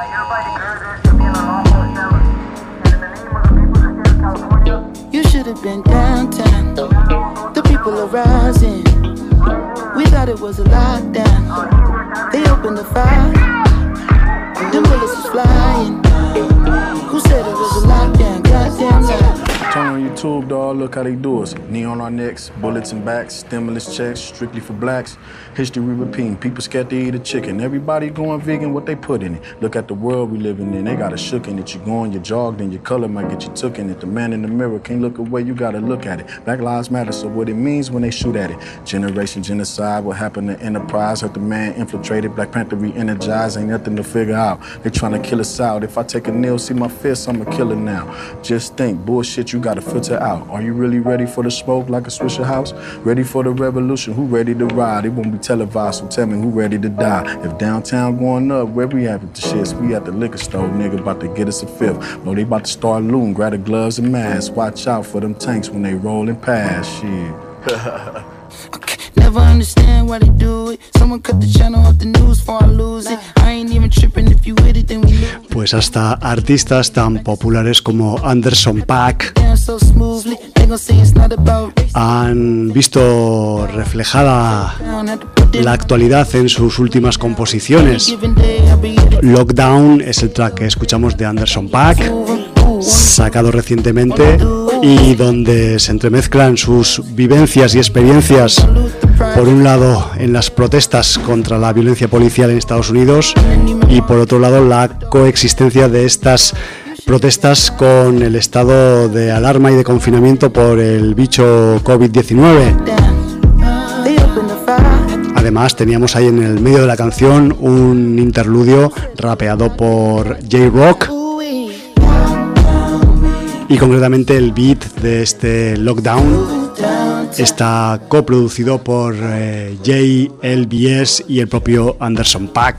You should've been downtown. The people are rising. We thought it was a lockdown. They opened the fire. Them bullets was flying. Who said it was a lockdown? Goddamn lie. Turn on YouTube, dawg, look how they do us. Knee on our necks, bullets and backs, stimulus checks, strictly for blacks. History repeating, people scared to eat a chicken. Everybody going vegan, what they put in it. Look at the world we living in, they got a shook in it. You going, you jogged, and your color might get you took in it. The man in the mirror can't look away, you gotta look at it. Black lives matter, so what it means when they shoot at it. Generation genocide, what happened to Enterprise? Hurt the man infiltrated, Black Panther re-energized, ain't nothing to figure out. They trying to kill us out. If I take a nail, see my fist, I'm a killer now. Just think, bullshit you gotta filter out. Are you really ready for the smoke like a Swisher House? Ready for the revolution? Who ready to ride? It won't be televised, so tell me who ready to die. If downtown going up, where we at with the shits? We at the liquor store, nigga, about to get us a fifth. No, they about to start looting, grab the gloves and masks. Watch out for them tanks when they rolling past, shit. Never understand why they do it. Someone cut the channel off the news before I lose it. I ain't even tripping if you with it, then we lose. Pues hasta artistas tan populares como Anderson .Paak han visto reflejada la actualidad en sus últimas composiciones. Lockdown es el track que escuchamos de Anderson .Paak, sacado recientemente, y donde se entremezclan sus vivencias y experiencias, por un lado en las protestas contra la violencia policial en Estados Unidos y por otro lado la coexistencia de estas protestas con el estado de alarma y de confinamiento por el bicho COVID diecinueve. Además teníamos ahí en el medio de la canción un interludio rapeado por J-Rock, y concretamente el beat de este Lockdown está coproducido por eh, J L B S y el propio Anderson .Paak.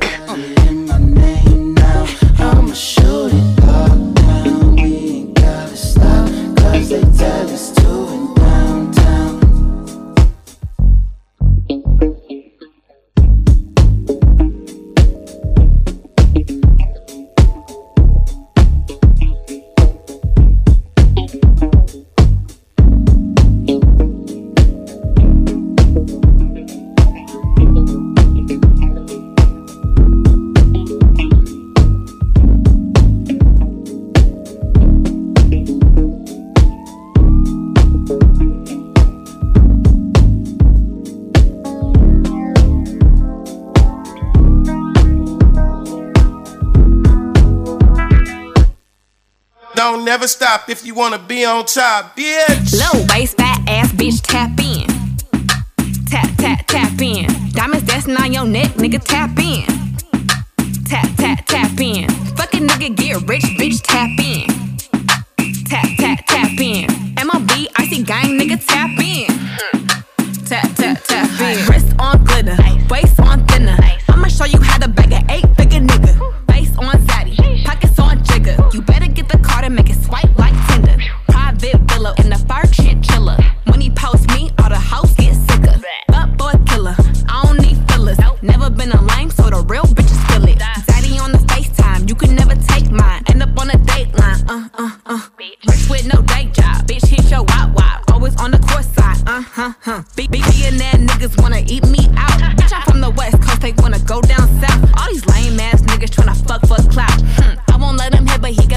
Don't never stop if you wanna be on top, bitch. Low waist, fat ass bitch, tap in. Tap, tap, tap in. Diamonds dancing on your neck, nigga, tap in. Tap, tap, tap in. Fucking nigga get rich, bitch, tap in. Tap, tap, tap in. M O B, icy gang, nigga, tap in. Tap, tap, tap in. Wrist on glitter, waist on thinner. I'ma show you how to bag an eight figure nigga. Face on zaddy, pockets on jigger. You better get the card and make it swipe like Tinder. Private villa in the fur chinchilla. When he post me, all the hoes get sicker. Up boy killer, I don't need fillers. Never been a lame, so the real bitches feel it. Daddy on the FaceTime, you can never take mine. End up on a dateline, uh, uh, uh. Rich with no day job, bitch hit your wop wop. Always on the course side, uh, huh, huh. Big, big, billionaire niggas wanna eat me out. Bitch, I'm from the West Coast, they wanna go down south. All these lame ass niggas tryna fuck for clout. Hmm, I won't let them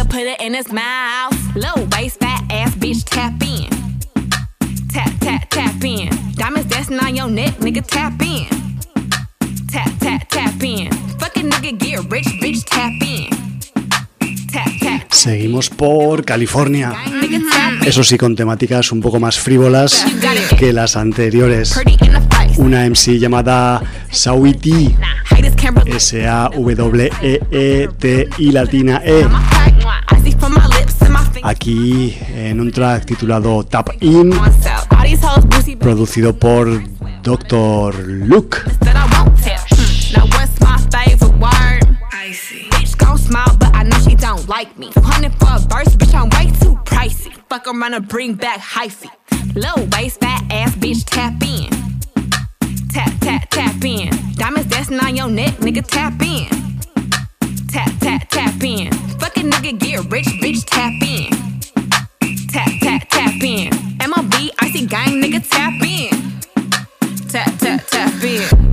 put it in his mouth. Low waist, fat ass bitch, tap in. Tap, tap, tap in. Diamonds dancing on your neck, nigga, tap in. Tap, tap, tap in. Fucking nigga, get rich, bitch, tap in. Tap, tap. Seguimos por California. Eso sí, con temáticas un poco más frívolas que las anteriores. Una M C llamada Saweetie, S A W E E T I latina E. Aquí en un track titulado Tap In, producido por doctor Luke. Smile, but I know she don't like me. two hundred for a verse, bitch, I'm way too pricey. Fuck around and bring back hyphy. Low waist, fat ass, bitch, tap in. Tap, tap, tap in. Diamonds dancing on your neck, nigga, tap in. Tap, tap, tap in. Fucking nigga, get rich, bitch, tap in. Tap, tap, tap in. M L B, icy gang, nigga, tap in. Tap, tap, tap in.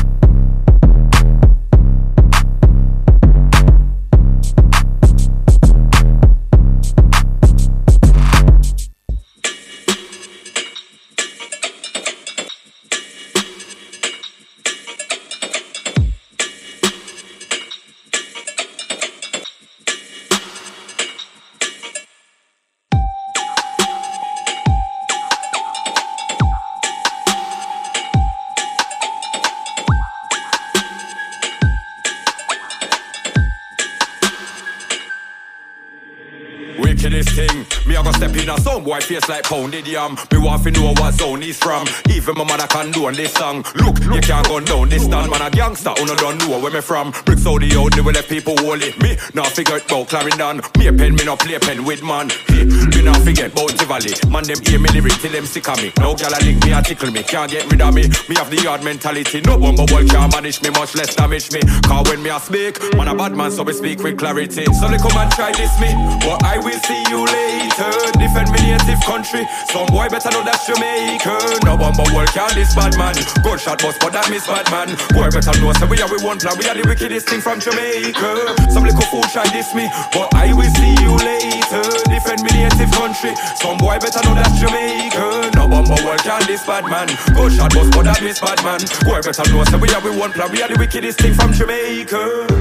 Some boy face like pounded yam. Me want to know what zone he's from. Even my mother can do on this song. Look, you can't go down this stand. Man a gangster, who no don't know where me from. Bricks out the out, they will let people hold it. Me, now figure it about Clarendon. Me a pen, me no play pen with man. Hey, me now forget about the valley. Man them hear me lyric till them sick of me. No gal a link me, a tickle me. Can't get rid of me. Me have the yard mentality. No bumble boy can't manage me, much less damage me. Cause when me a speak, man a bad man, so we speak with clarity. So they come and try this me, but I will see you later. Defend me native country. Some boy better know that's Jamaica. No bumble world can this bad man. Gunshot bust but that miss bad man. Boy better know so we are we one plan. We are the wickedest thing from Jamaica. Some little fool try this me, but I will see you later. Defend me native country. Some boy better know that's Jamaica. No bumble world can this bad man. Gunshot bust but that miss bad man. Boy better know so we are we one plan. We are the wickedest thing from Jamaica.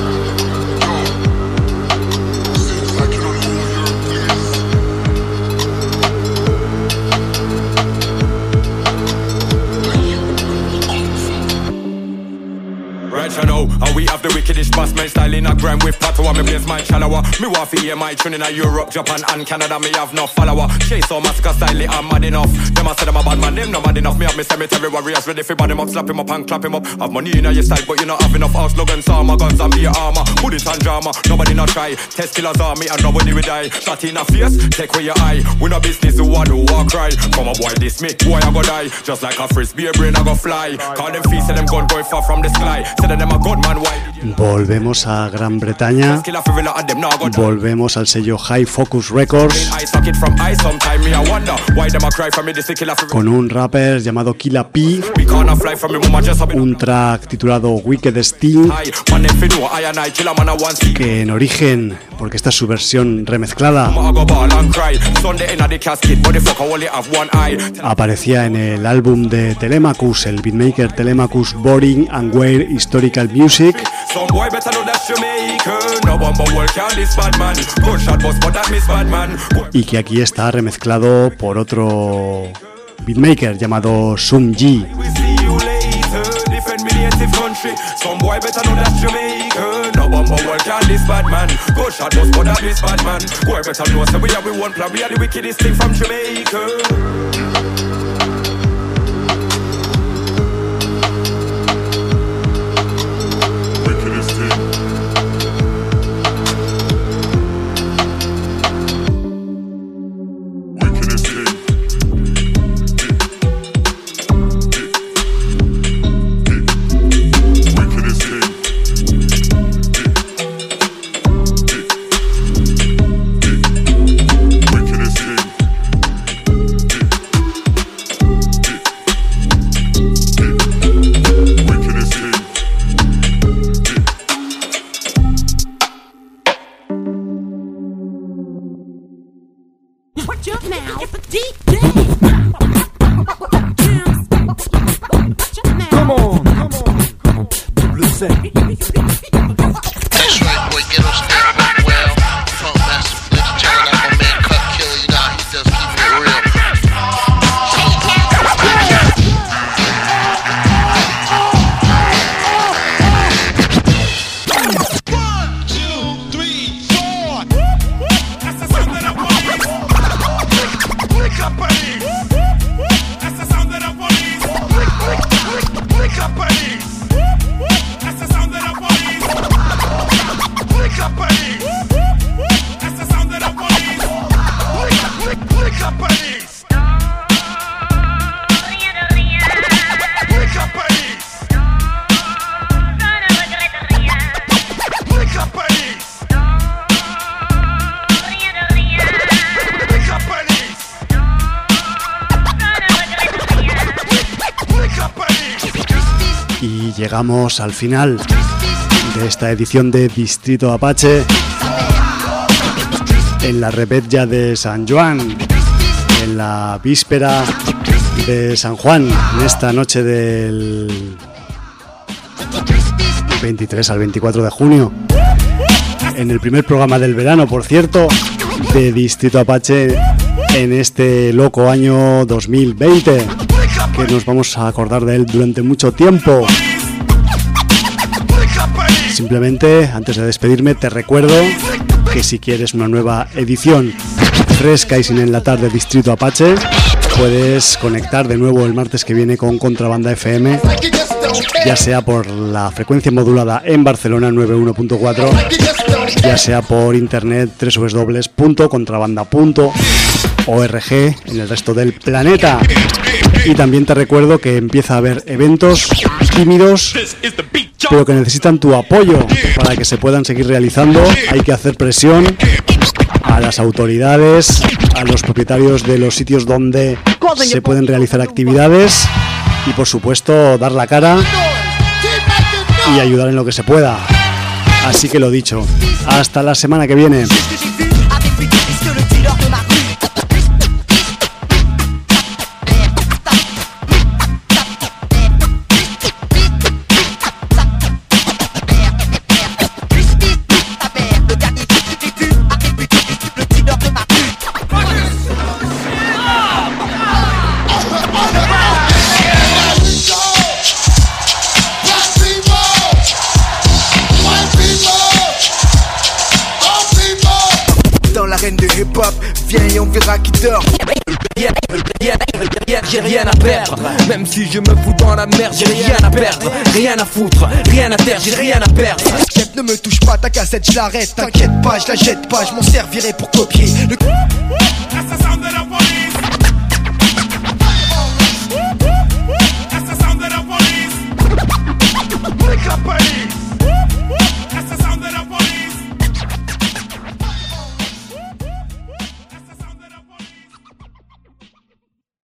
Right, you know, and we have the wickedest boss man style in a grime with patois. Me blaze my chalawa. Me want to hear my tune in a Europe, Japan and Canada. Me have no follower. Chase or massacre style, I'm mad enough. Them a say them a bad man, them no mad enough. Me have me cemetery warriors ready for bad him up, slap him up and clap him up. Have money in your style, but you not have enough house slogans, armor, guns and be armor. Put it on drama, nobody not try. Test killers army and nobody will die. Shot in a face, take away your eye. We no business who want to walk right. Come a boy this me, boy I go die. Just like a frisbee, brain I go fly. Call them feet, say them gun going far from the sky. Say them a gun man. Volvemos a Gran Bretaña. Volvemos al sello High Focus Records con un rapper llamado Killa P. Un track titulado Wicked Sting, que en origen, porque esta es su versión remezclada, aparecía en el álbum de Telemachus, el beatmaker Telemachus Boring and Weird Historical Music, y que aquí está remezclado por otro beatmaker llamado Sum G. Some boy better know that's Jamaica. No bumble world can this bad man. Go shot bust but that miss bad man. Boy better know so we are we one plan. We are the wickedest thing from Jamaica. Y llegamos al final de esta edición de Distrito Apache en la repetlla de San Juan, en la víspera de San Juan, en esta noche del veintitrés al veinticuatro de junio, en el primer programa del verano, por cierto, de Distrito Apache en este loco año dos mil veinte, que nos vamos a acordar de él durante mucho tiempo. Simplemente, antes de despedirme, te recuerdo que si quieres una nueva edición fresca y sin enlatar de Distrito Apache, puedes conectar de nuevo el martes que viene con Contrabanda F M, ya sea por la frecuencia modulada en Barcelona noventa y uno punto cuatro, ya sea por internet doble u doble u doble u punto contrabanda punto org en el resto del planeta. Y también te recuerdo que empieza a haber eventos tímidos, pero que necesitan tu apoyo para que se puedan seguir realizando. Hay que hacer presión a las autoridades, a los propietarios de los sitios donde se pueden realizar actividades y, por supuesto, dar la cara y ayudar en lo que se pueda. Así que lo dicho, hasta la semana que viene. Viens et on verra qui dort. J'ai rien à perdre. Même si je me fous dans la merde, j'ai rien à perdre. Rien à foutre, rien à terre, j'ai rien à perdre. Ne me touche pas, ta cassette, je l'arrête. T'inquiète pas, je la jette pas, je m'en servirai pour copier le...